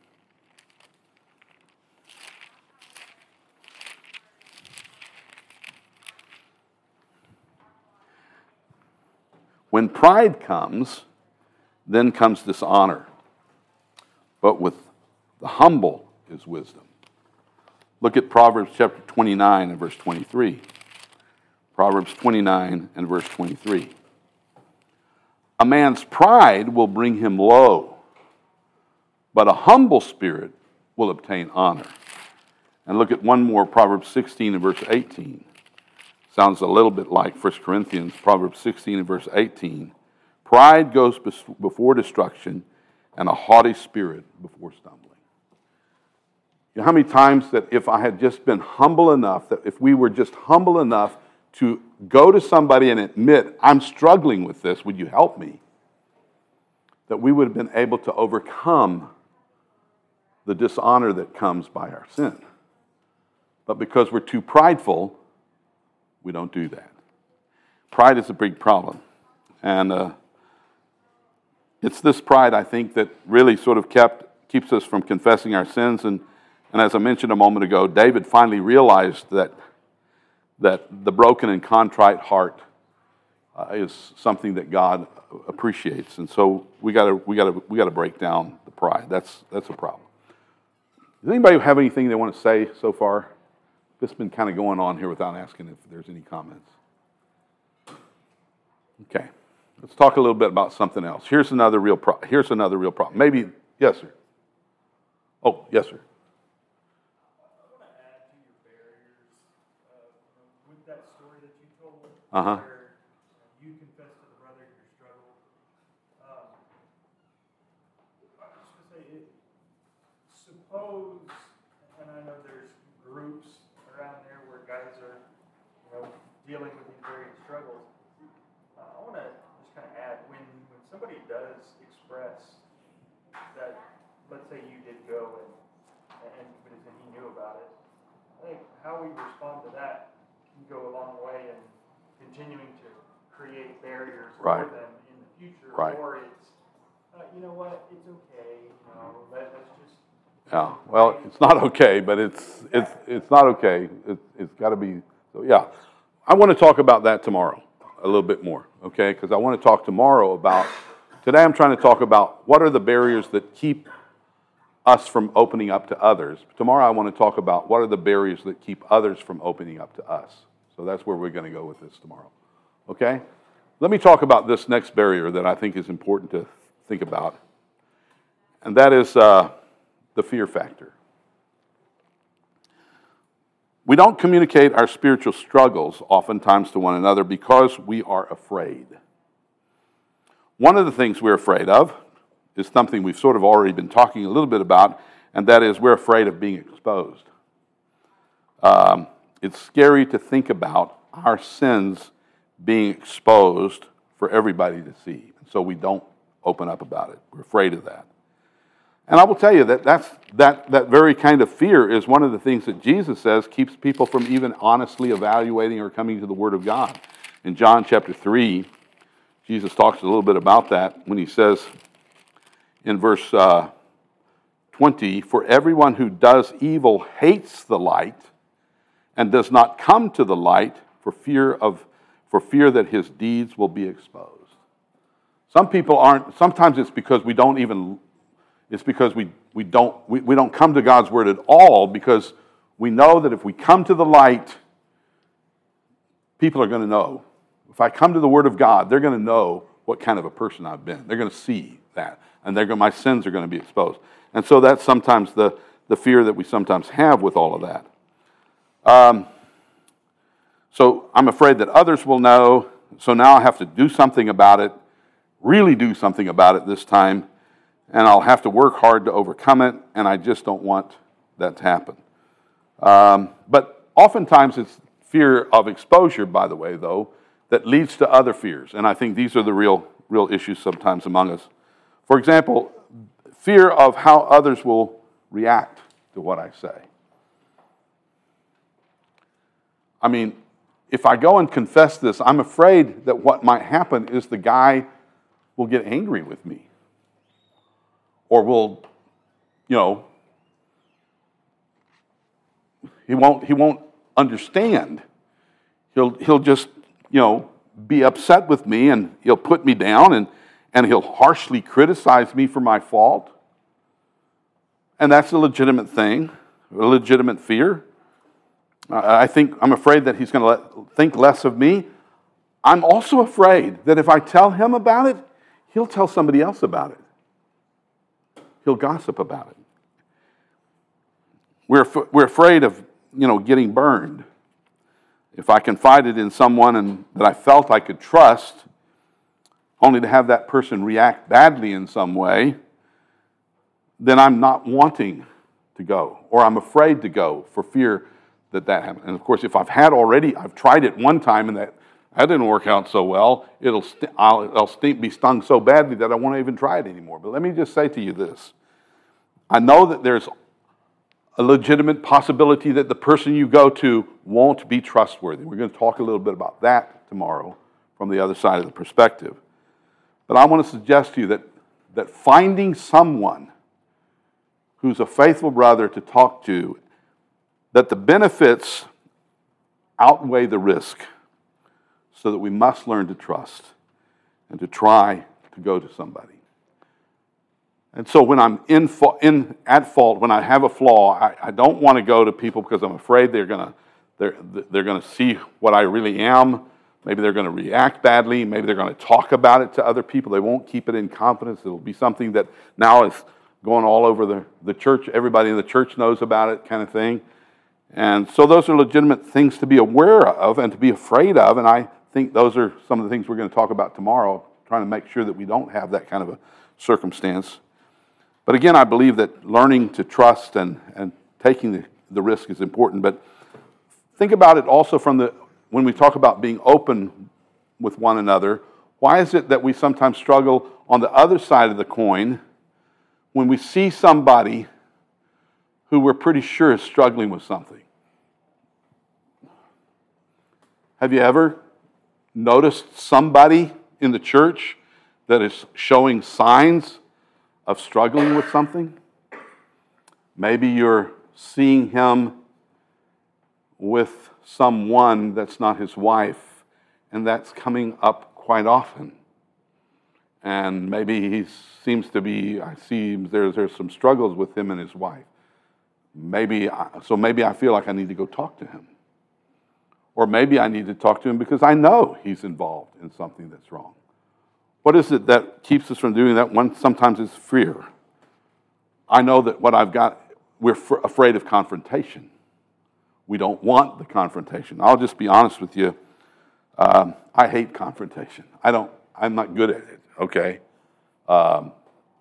When pride comes, then comes dishonor. But with the humble is wisdom. Look at Proverbs chapter twenty-nine and verse twenty-three. Proverbs twenty-nine and verse twenty-three. A man's pride will bring him low, but a humble spirit will obtain honor. And look at one more, Proverbs sixteen and verse eighteen. Sounds a little bit like First Corinthians, Proverbs sixteen and verse eighteen. Pride goes before destruction, and a haughty spirit before stumbling. You know how many times that if I had just been humble enough, that if we were just humble enough to go to somebody and admit, I'm struggling with this, would you help me? That we would have been able to overcome the dishonor that comes by our sin. But because we're too prideful, we don't do that. Pride is a big problem. And uh, it's this pride, I think, that really sort of kept keeps us from confessing our sins. And, and as I mentioned a moment ago, David finally realized that, that the broken and contrite heart uh, is something that God appreciates. And so we gotta we gotta we gotta break down the pride. That's that's a problem. Does anybody have anything they want to say so far? This has been kind of going on here without asking if there's any comments. Okay, let's talk a little bit about something else. Here's another real pro- Here's another real problem. Maybe, yes, sir. Oh, yes, sir. I want to add to your barriers uh, with that story that you told, uh-huh. where you confessed to the brother your struggle. Um, I was just going to say, it, suppose, and I know there's groups around there where guys are, you know, dealing with these various struggles. Uh, I want to just kind of add, when, when somebody does express that, let's say you did go and, and, and he knew about it, I think how we respond to that can go a long way in continuing to create barriers right. for them in the future. Right. Or it's, uh, you know what, it's okay, you know, let, let's just. Yeah, well, it's not okay, but it's it's it's not okay. It, it's got to be. So yeah, I want to talk about that tomorrow a little bit more, okay? Because I want to talk tomorrow about. Today, I'm trying to talk about what are the barriers that keep us from opening up to others. Tomorrow, I want to talk about what are the barriers that keep others from opening up to us. So that's where we're going to go with this tomorrow, okay? Let me talk about this next barrier that I think is important to think about, and that is. Uh, The fear factor. We don't communicate our spiritual struggles oftentimes to one another because we are afraid. One of the things we're afraid of is something we've sort of already been talking a little bit about, and that is we're afraid of being exposed. Um, it's scary to think about our sins being exposed for everybody to see, and so we don't open up about it. We're afraid of that. And I will tell you that that's, that that very kind of fear is one of the things that Jesus says keeps people from even honestly evaluating or coming to the Word of God. In John chapter three, Jesus talks a little bit about that when he says in verse uh, twenty, "For everyone who does evil hates the light and does not come to the light for fear of for fear that his deeds will be exposed." Some people aren't, sometimes it's because we don't even It's because we, we, don't, we, we don't come to God's Word at all, because we know that if we come to the light, people are going to know. If I come to the Word of God, they're going to know what kind of a person I've been. They're going to see that, and they're going, my sins are going to be exposed. And so that's sometimes the, the fear that we sometimes have with all of that. Um, so I'm afraid that others will know, so now I have to do something about it, really do something about it this time, and I'll have to work hard to overcome it, and I just don't want that to happen. Um, but oftentimes it's fear of exposure, by the way, though, that leads to other fears, and I think these are the real, real issues sometimes among us. For example, fear of how others will react to what I say. I mean, if I go and confess this, I'm afraid that what might happen is the guy will get angry with me, or will, you know, he won't he won't understand. He'll he'll just, you know, be upset with me, and he'll put me down, and and he'll harshly criticize me for my fault. And that's a legitimate thing, a legitimate fear. I think I'm afraid that he's going to think less of me. I'm also afraid that if I tell him about it, he'll tell somebody else about it. He'll gossip about it. We're we're afraid of, you know, getting burned. If I confided in someone and that I felt I could trust, only to have that person react badly in some way, then I'm not wanting to go, or I'm afraid to go for fear that that happens. And of course, if I've had already, I've tried it one time and that, that didn't work out so well, it'll st- I'll, I'll st- be stung so badly that I won't even try it anymore. But let me just say to you this. I know that there's a legitimate possibility that the person you go to won't be trustworthy. We're going to talk a little bit about that tomorrow from the other side of the perspective. But I want to suggest to you that, that finding someone who's a faithful brother to talk to, that the benefits outweigh the risk, so that we must learn to trust and to try to go to somebody. And so when I'm in, fa- in at fault, when I have a flaw, I, I don't want to go to people because I'm afraid they're going to they're they're going to see what I really am. Maybe they're going to react badly. Maybe they're going to talk about it to other people. They won't keep it in confidence. It'll be something that now is going all over the, the church. Everybody in the church knows about it, kind of thing. And so those are legitimate things to be aware of and to be afraid of. And I think those are some of the things we're going to talk about tomorrow, trying to make sure that we don't have that kind of a circumstance. But again, I believe that learning to trust and, and taking the, the risk is important. But think about it also from the, when we talk about being open with one another, why is it that we sometimes struggle on the other side of the coin when we see somebody who we're pretty sure is struggling with something? Have you ever noticed somebody in the church that is showing signs of struggling with something? Maybe you're seeing him with someone that's not his wife, and that's coming up quite often. And maybe he seems to be, I see there's, there's some struggles with him and his wife. Maybe, I, so maybe I feel like I need to go talk to him. Or maybe I need to talk to him because I know he's involved in something that's wrong. What is it that keeps us from doing that? One, sometimes it's fear. I know that what I've got, we're f- afraid of confrontation. We don't want the confrontation. I'll just be honest with you. Um, I hate confrontation. I don't, I'm not good at it, okay? Um,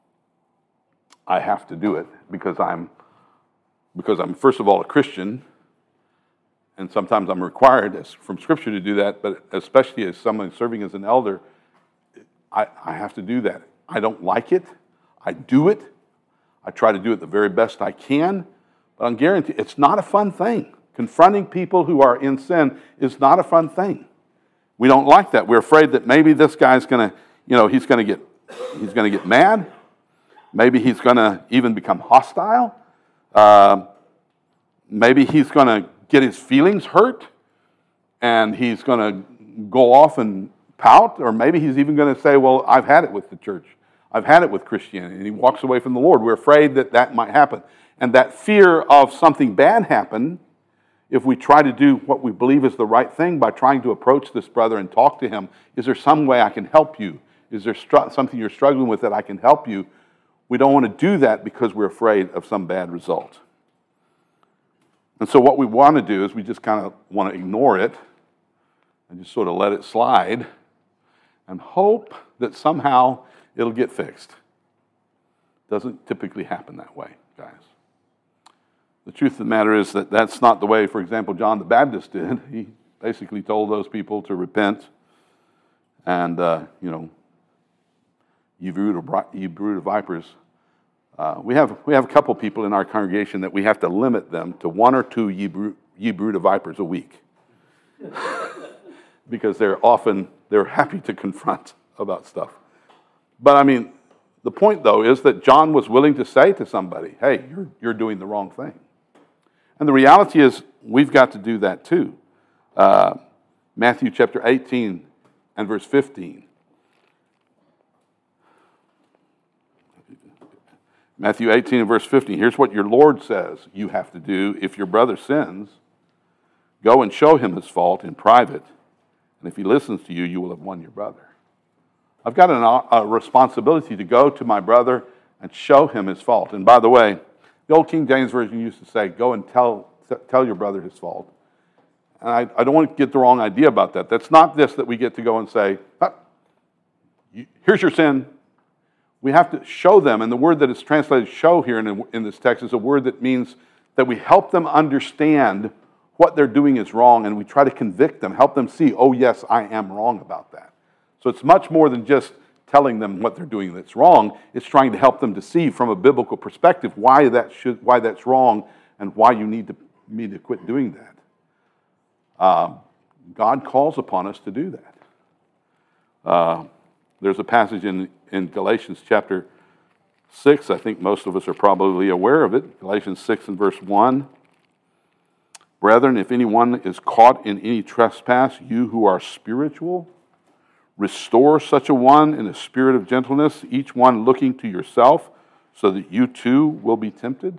I have to do it because I'm, because I'm, first of all, a Christian, and sometimes I'm required as, from Scripture to do that, but especially as someone serving as an elder, I, I have to do that. I don't like it. I do it. I try to do it the very best I can, but I'm guaranteed it's not a fun thing. Confronting people who are in sin is not a fun thing. We don't like that. We're afraid that maybe this guy's going to, you know, he's going to get, he's going to get mad. Maybe he's going to even become hostile. Uh, maybe he's going to get his feelings hurt, and he's going to go off and pout, or maybe he's even going to say, well, I've had it with the church. I've had it with Christianity, and he walks away from the Lord. We're afraid that that might happen. And that fear of something bad happen, if we try to do what we believe is the right thing by trying to approach this brother and talk to him, is there some way I can help you? Is there str- something you're struggling with that I can help you? We don't want to do that because we're afraid of some bad result. And so what we want to do is we just kind of want to ignore it and just sort of let it slide and hope that somehow it'll get fixed. Doesn't typically happen that way, guys. The truth of the matter is that that's not the way, for example, John the Baptist did. He basically told those people to repent and, uh, you know, you brood of, you brood of vipers. Uh, we have we have a couple people in our congregation that we have to limit them to one or two ye brood, ye brood of vipers a week. Because they're often, they're happy to confront about stuff. But I mean, the point though is that John was willing to say to somebody, hey, you're, you're doing the wrong thing. And the reality is we've got to do that too. Uh, Matthew chapter eighteen and verse fifteen. Matthew eighteen and verse fifteen. Here's what your Lord says you have to do. If your brother sins, go and show him his fault in private. And if he listens to you, you will have won your brother. I've got an, a responsibility to go to my brother and show him his fault. And by the way, the old King James Version used to say, go and tell, tell your brother his fault. And I, I don't want to get the wrong idea about that. That's not this that we get to go and say, ah, here's your sin. We have to show them, and the word that is translated show here in, in this text is a word that means that we help them understand what they're doing is wrong, and we try to convict them, help them see, oh yes, I am wrong about that. So it's much more than just telling them what they're doing that's wrong. It's trying to help them to see from a biblical perspective why that should, why that's wrong, and why you need to need to quit doing that. Uh, God calls upon us to do that. Uh, there's a passage in, in Galatians chapter six. I think most of us are probably aware of it. Galatians six and verse one. Brethren, if anyone is caught in any trespass, you who are spiritual, restore such a one in a spirit of gentleness, each one looking to yourself, so that you too will be tempted.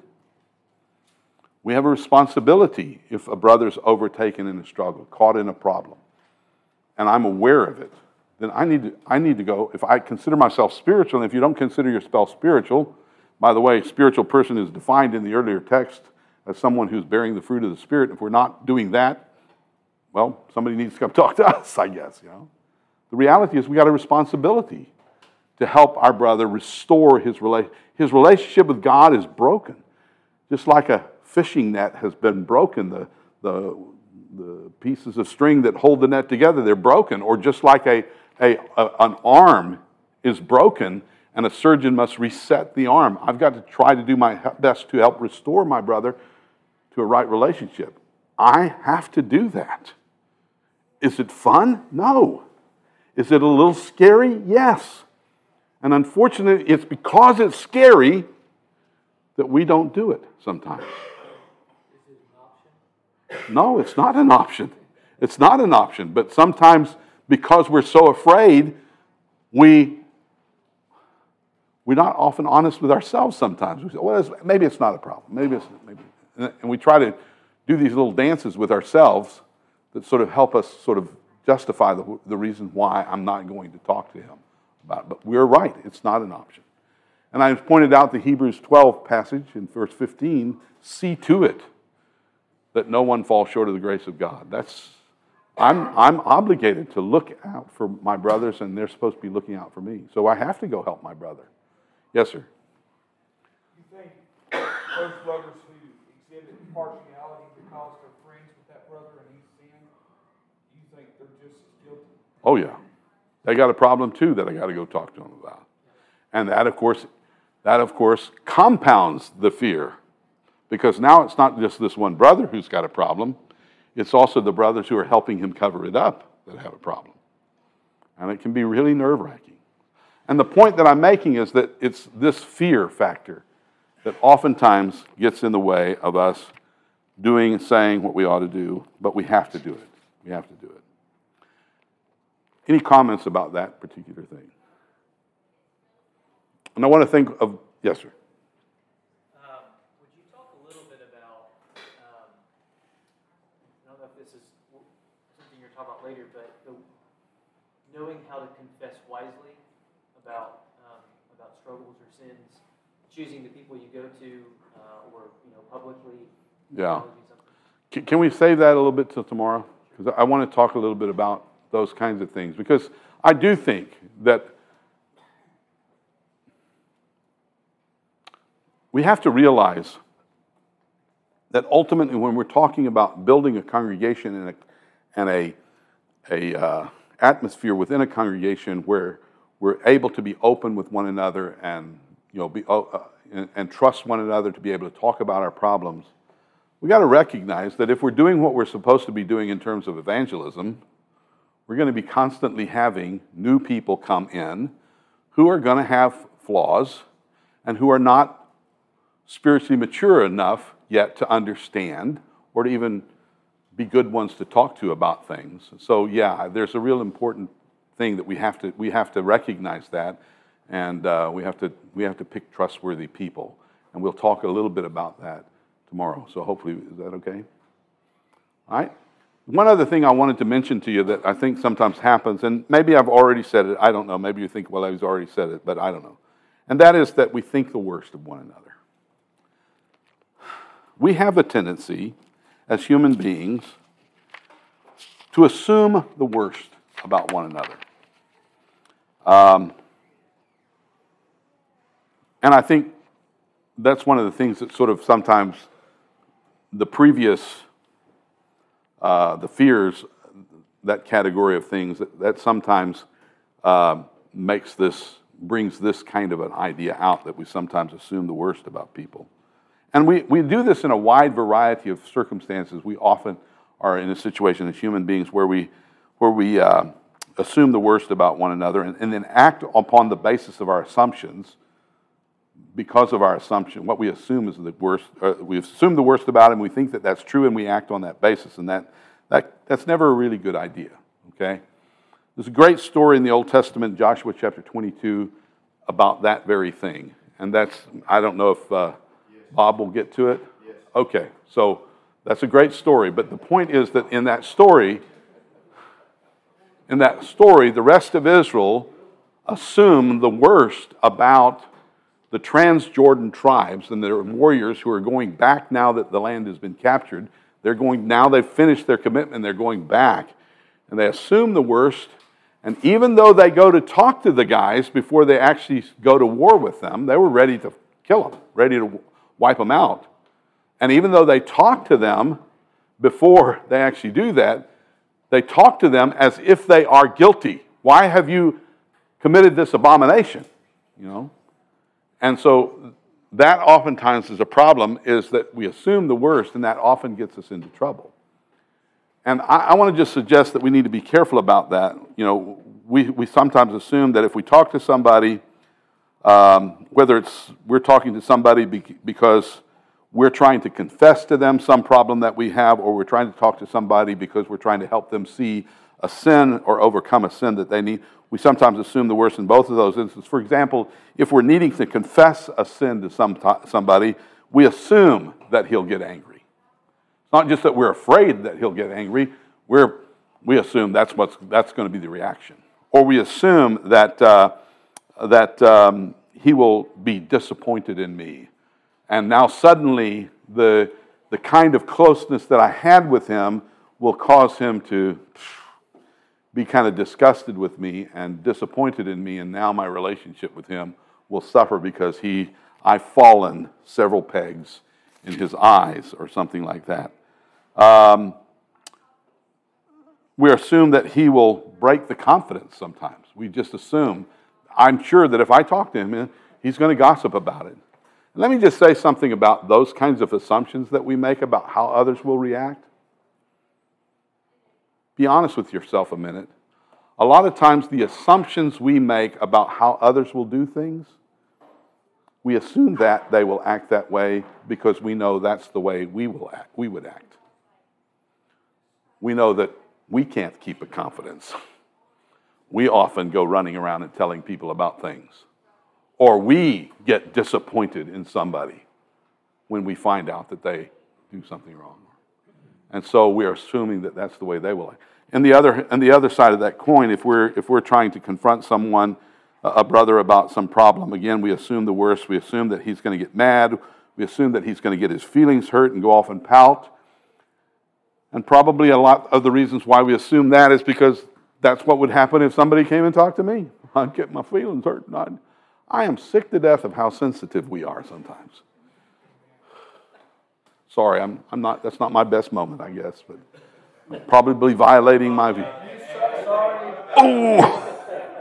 We have a responsibility if a brother's overtaken in a struggle, caught in a problem, and I'm aware of it, then I need to, I need to go, if I consider myself spiritual, and if you don't consider yourself spiritual, by the way, spiritual person is defined in the earlier text as someone who's bearing the fruit of the Spirit. If we're not doing that, well, somebody needs to come talk to us, I guess, you know. The reality is we got a responsibility to help our brother restore his relationship. His relationship with God is broken. Just like a fishing net has been broken, the, the, the pieces of string that hold the net together, they're broken. Or just like a, a, a an arm is broken and a surgeon must reset the arm. I've got to try to do my best to help restore my brother to a right relationship. I have to do that. Is it fun? No. Is it a little scary? Yes. And unfortunately, it's because it's scary that we don't do it sometimes. Is it an option? No, it's not an option. It's not an option. But sometimes, because we're so afraid, we, we're not often honest with ourselves sometimes. We say, well, it's, maybe it's not a problem. Maybe it's, maybe. And we try to do these little dances with ourselves that sort of help us sort of justify the, the reason why I'm not going to talk to him about it. But we're right. It's not an option. And I pointed out the Hebrews twelve passage in verse fifteen, see to it that no one falls short of the grace of God. That's, I'm, I'm obligated to look out for my brothers, and they're supposed to be looking out for me. So I have to go help my brother. Yes, sir. You think those brothers who exhibit partiality because they're friends with that brother and he's sinned, you think they're just as guilty? Oh, yeah. They got a problem, too, that I got to go talk to them about. And that, of course, that, of course, compounds the fear. Because now it's not just this one brother who's got a problem. It's also the brothers who are helping him cover it up that have a problem. And it can be really nerve-wracking. And the point that I'm making is that it's this fear factor that oftentimes gets in the way of us doing and saying what we ought to do, but we have to do it. We have to do it. Any comments about that particular thing? And I want to think of, yes, sir. Um, would you talk a little bit about, um, I don't know if this is something you're talking about later, but the, knowing how to confess wisely about um, about struggles or sins, choosing the people you go to, uh, or you know, publicly. Yeah. Can, can we save that a little bit till tomorrow? Because I want to talk a little bit about those kinds of things. Because I do think that we have to realize that ultimately, when we're talking about building a congregation and a and a a uh, atmosphere within a congregation where we're able to be open with one another and you know be uh, and, and trust one another to be able to talk about our problems, we got to recognize that if we're doing what we're supposed to be doing in terms of evangelism, we're going to be constantly having new people come in who are going to have flaws and who are not spiritually mature enough yet to understand or to even be good ones to talk to about things. So yeah, there's a real important thing that we have to we have to recognize that, and uh, we have to we have to pick trustworthy people, and we'll talk a little bit about that tomorrow. So hopefully, is that okay? All right. One other thing I wanted to mention to you that I think sometimes happens, and maybe I've already said it. I don't know. Maybe you think, well, I've already said it, but I don't know. And that is that we think the worst of one another. We have a tendency, as human beings, to assume the worst about one another. Um, and I think that's one of the things that sort of sometimes the previous, uh, the fears, that category of things, that, that sometimes uh, makes this, brings this kind of an idea out, that we sometimes assume the worst about people. And we, we do this in a wide variety of circumstances. We often are in a situation as human beings where we where we uh, assume the worst about one another and, and then act upon the basis of our assumptions because of our assumption. What we assume is the worst. Uh, we assume the worst about him. We think that that's true, and we act on that basis. And that that that's never a really good idea. Okay, there's a great story in the Old Testament, Joshua chapter twenty-two, about that very thing. And that's I don't know if uh, Bob will get to it. Yes. Okay, so. That's a great story, but the point is that in that story, in that story, the rest of Israel assumed the worst about the Transjordan tribes and their warriors who are going back now that the land has been captured. They're going now they've finished their commitment, they're going back, and they assume the worst. And even though they go to talk to the guys before they actually go to war with them, they were ready to kill them, ready to wipe them out. And even though they talk to them before they actually do that, they talk to them as if they are guilty. Why have you committed this abomination? You know? And so that oftentimes is a problem, is that we assume the worst, and that often gets us into trouble. And I, I want to just suggest that we need to be careful about that. You know, we, we sometimes assume that if we talk to somebody, um, whether it's we're talking to somebody because we're trying to confess to them some problem that we have, or we're trying to talk to somebody because we're trying to help them see a sin or overcome a sin that they need. We sometimes assume the worst in both of those instances. For example, if we're needing to confess a sin to some somebody, we assume that he'll get angry. It's not just that we're afraid that he'll get angry. We're, we assume that's, what's, that's going to be the reaction. Or we assume that, uh, that um, he will be disappointed in me. And now suddenly the, the kind of closeness that I had with him will cause him to be kind of disgusted with me and disappointed in me, and now my relationship with him will suffer because he I've fallen several pegs in his eyes or something like that. Um, we assume that he will break the confidence sometimes. We just assume, I'm sure that if I talk to him, he's going to gossip about it. Let me just say something about those kinds of assumptions that we make about how others will react. Be honest with yourself a minute. A lot of times the assumptions we make about how others will do things, we assume that they will act that way because we know that's the way we will act, we would act. We know that we can't keep a confidence. We often go running around and telling people about things. or we get disappointed in somebody when we find out that they do something wrong. And so we're assuming that that's the way they will act. And the other, and the other side of that coin, if we're if we're trying to confront someone, a brother, about some problem, again, we assume the worst. We assume that he's going to get mad. We assume that he's going to get his feelings hurt and go off and pout. And probably a lot of the reasons why we assume that is because that's what would happen if somebody came and talked to me. I'd get my feelings hurt. And I'd, I am sick to death of how sensitive we are sometimes. Sorry, I'm I'm not. That's not my best moment, I guess, but probably violating my view. Oh.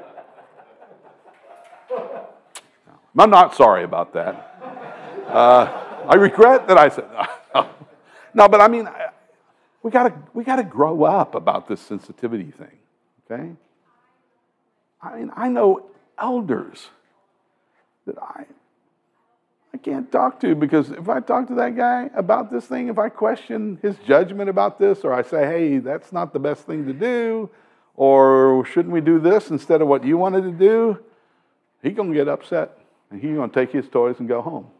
I'm not sorry about that. Uh, I regret that I said no. No, but I mean, we gotta we gotta grow up about this sensitivity thing. Okay. I mean, I know elders that I I can't talk to, because if I talk to that guy about this thing, if I question his judgment about this, or I say, hey, that's not the best thing to do, or shouldn't we do this instead of what you wanted to do, he's going to get upset, and he's going to take his toys and go home.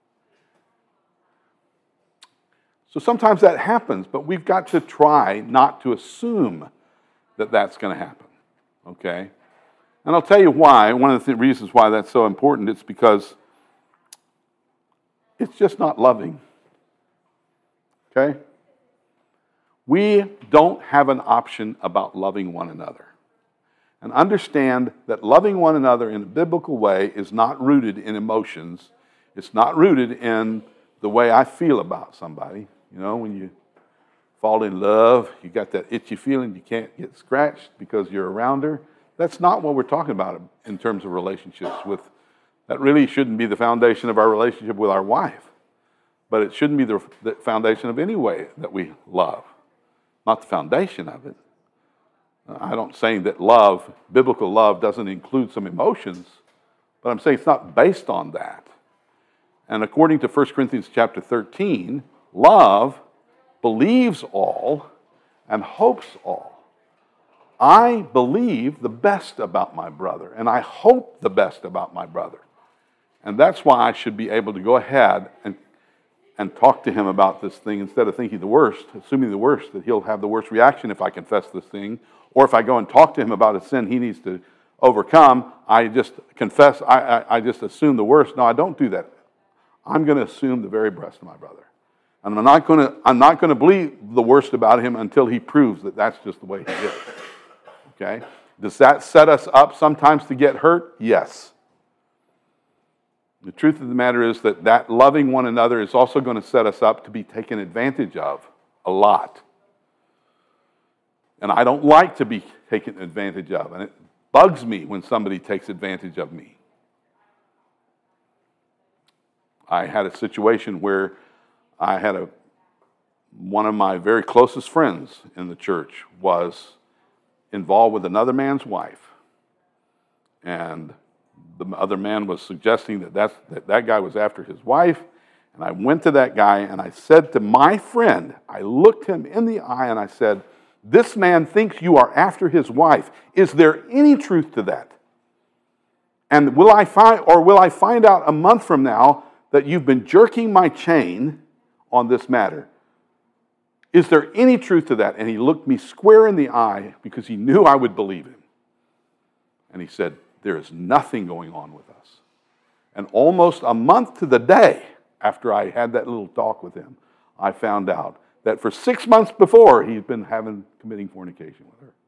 So sometimes that happens, but we've got to try not to assume that that's going to happen, okay? And I'll tell you why. One of the th- reasons why that's so important, it's because it's just not loving, okay? We don't have an option about loving one another. And understand that loving one another in a biblical way is not rooted in emotions. It's not rooted in the way I feel about somebody. You know, when you fall in love, you got that itchy feeling you can't get scratched because you're around her. That's not what we're talking about in terms of relationships with. That really shouldn't be the foundation of our relationship with our wife. But it shouldn't be the, the foundation of any way that we love. Not the foundation of it. I don't saying that love, biblical love, doesn't include some emotions, but I'm saying it's not based on that. And according to First Corinthians chapter thirteen, love believes all and hopes all. I believe the best about my brother, and I hope the best about my brother. And that's why I should be able to go ahead and, and talk to him about this thing instead of thinking the worst, assuming the worst, that he'll have the worst reaction if I confess this thing. Or if I go and talk to him about a sin he needs to overcome, I just confess, I, I, I just assume the worst. No, I don't do that. I'm going to assume the very best of my brother. And I'm not going to, I'm not going to believe the worst about him until he proves that that's just the way he is. Okay? Does that set us up sometimes to get hurt? Yes. The truth of the matter is that that loving one another is also going to set us up to be taken advantage of a lot. And I don't like to be taken advantage of. And it bugs me when somebody takes advantage of me. I had a situation where I had a one of my very closest friends in the church was involved with another man's wife. And the other man was suggesting that that's, that, that guy was after his wife. And I went to that guy and I said to my friend, I looked him in the eye and I said, this man thinks you are after his wife. Is there any truth to that? And will I find, or will I find out a month from now that you've been jerking my chain on this matter? Is there any truth to that? And he looked me square in the eye because he knew I would believe him. And he said, there is nothing going on with us. And almost a month to the day after I had that little talk with him, I found out that for six months before, he's been having committing fornication with her.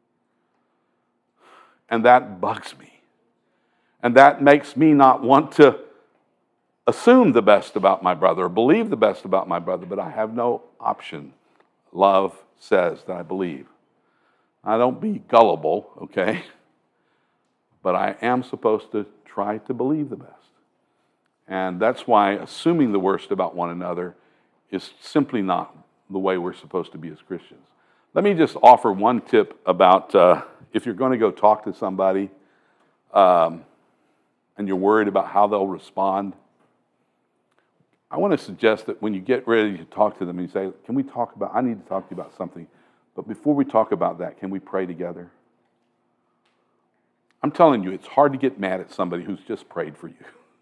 And that bugs me. And that makes me not want to assume the best about my brother or believe the best about my brother, but I have no option. Love says that I believe. I don't be gullible, okay? But I am supposed to try to believe the best. And that's why assuming the worst about one another is simply not the way we're supposed to be as Christians. Let me just offer one tip about uh, if you're going to go talk to somebody um, and you're worried about how they'll respond. I want to suggest that when you get ready to talk to them and you say, can we talk about, I need to talk to you about something, but before we talk about that, can we pray together? I'm telling you, it's hard to get mad at somebody who's just prayed for you.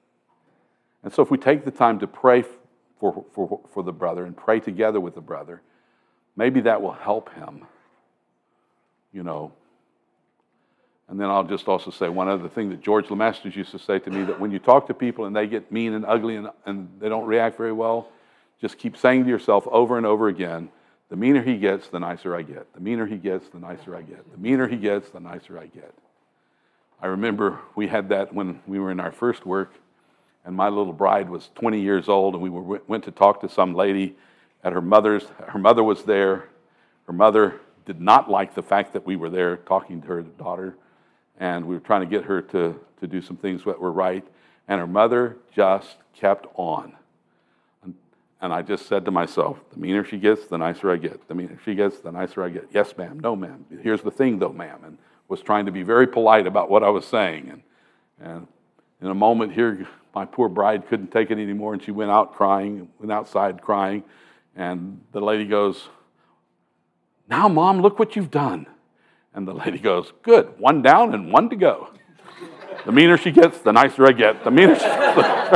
And so if we take the time to pray for, for, for the brother and pray together with the brother, maybe that will help him, you know. And then I'll just also say one other thing that George Lemasters used to say to me, that when you talk to people and they get mean and ugly and, and they don't react very well, just keep saying to yourself over and over again, the meaner he gets, the nicer I get. The meaner he gets, the nicer I get. The meaner he gets, the nicer I get. I remember we had that when we were in our first work, and my little bride was twenty years old, and we were, went to talk to some lady at her mother's. Her mother was there. Her mother did not like the fact that we were there talking to her daughter, and we were trying to get her to, to do some things that were right, and her mother just kept on. And, and I just said to myself, the meaner she gets, the nicer I get. The meaner she gets, the nicer I get. Yes, ma'am. No, ma'am. Here's the thing, though, ma'am. And was trying to be very polite about what I was saying. And, and in a moment here, my poor bride couldn't take it anymore, and she went out crying, went outside crying, and the lady goes, now, Mom, look what you've done. And the lady goes, good, one down and one to go. The meaner she gets, the nicer I get. The meaner she gets,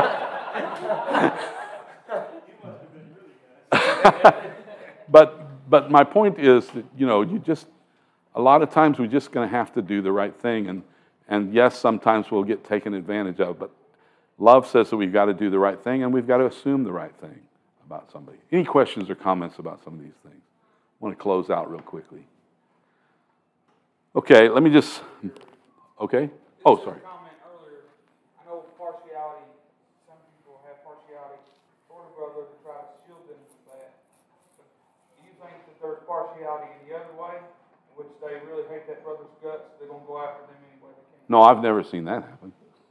the but, but my point is that, you know, you just, a lot of times we're just going to have to do the right thing. And, and yes, sometimes we'll get taken advantage of, but love says that we've got to do the right thing, and we've got to assume the right thing about somebody. Any questions or comments about some of these things? I want to close out real quickly. Okay, let me just, okay? Oh, sorry. Comment earlier, I know partiality, some people have partiality toward a brother to try to shield them from that. But do you think that there's partiality in the other way, in which they really hate that brother's guts, they're going to go after them any way they can? No, I've never seen that happen.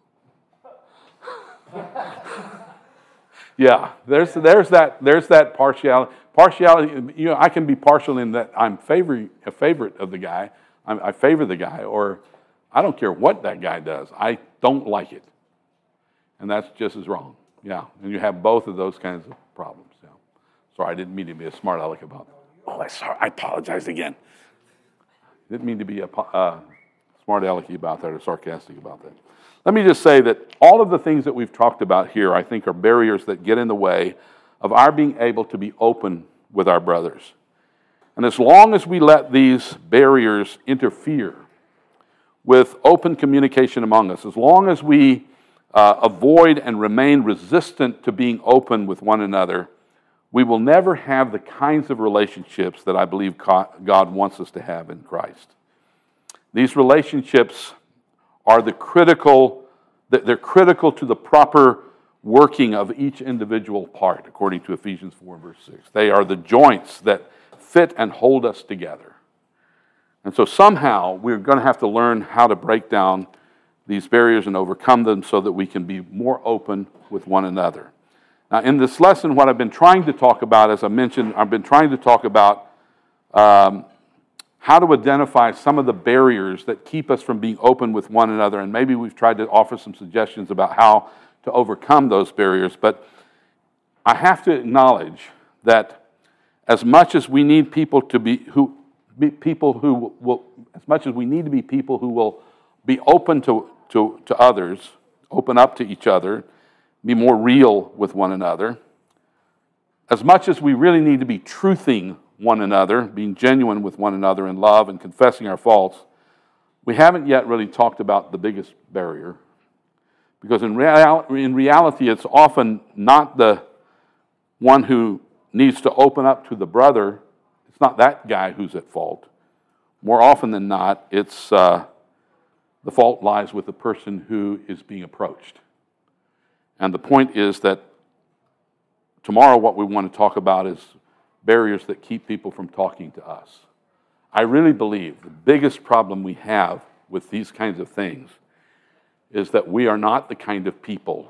Yeah, there's there's that there's that partiality. Partiality, you know, I can be partial in that I'm favor a favorite of the guy. I'm, I favor the guy, or I don't care what that guy does. I don't like it, and that's just as wrong. Yeah, and you have both of those kinds of problems. Yeah. Sorry, I didn't mean to be a smart aleck about that. Oh, I sorry, I apologize again. Didn't mean to be a uh, smart alecky about that or sarcastic about that. Let me just say that all of the things that we've talked about here, I think, are barriers that get in the way of our being able to be open with our brothers. And as long as we let these barriers interfere with open communication among us, as long as we uh, avoid and remain resistant to being open with one another, we will never have the kinds of relationships that I believe God wants us to have in Christ. These relationships are the critical, they're critical to the proper working of each individual part, according to Ephesians four, verse six. They are the joints that fit and hold us together. And so somehow we're going to have to learn how to break down these barriers and overcome them so that we can be more open with one another. Now, in this lesson, what I've been trying to talk about, as I mentioned, I've been trying to talk about um, how to identify some of the barriers that keep us from being open with one another, and maybe we've tried to offer some suggestions about how to overcome those barriers. But I have to acknowledge that as much as we need people to be who be people who will, as much as we need to be people who will be open to to, to others, open up to each other, be more real with one another, as much as we really need to be truthing one another, being genuine with one another in love and confessing our faults, we haven't yet really talked about the biggest barrier. Because in, real, in reality, it's often not the one who needs to open up to the brother. It's not that guy who's at fault. More often than not, it's uh, the fault lies with the person who is being approached. And the point is that tomorrow what we want to talk about is barriers that keep people from talking to us. I really believe the biggest problem we have with these kinds of things is that we are not the kind of people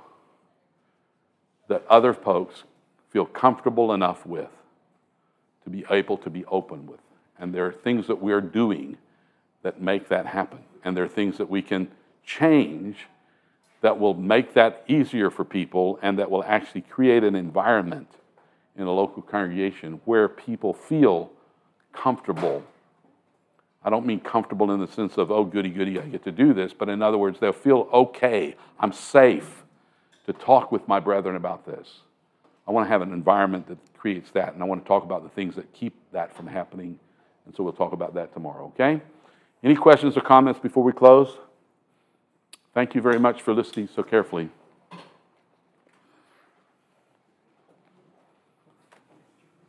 that other folks feel comfortable enough with to be able to be open with. And there are things that we're doing that make that happen. And there are things that we can change that will make that easier for people and that will actually create an environment in a local congregation where people feel comfortable. I don't mean comfortable in the sense of, oh, goody, goody, I get to do this, but in other words, they'll feel okay, I'm safe to talk with my brethren about this. I want to have an environment that creates that, and I want to talk about the things that keep that from happening. And so we'll talk about that tomorrow, okay? Any questions or comments before we close? Thank you very much for listening so carefully.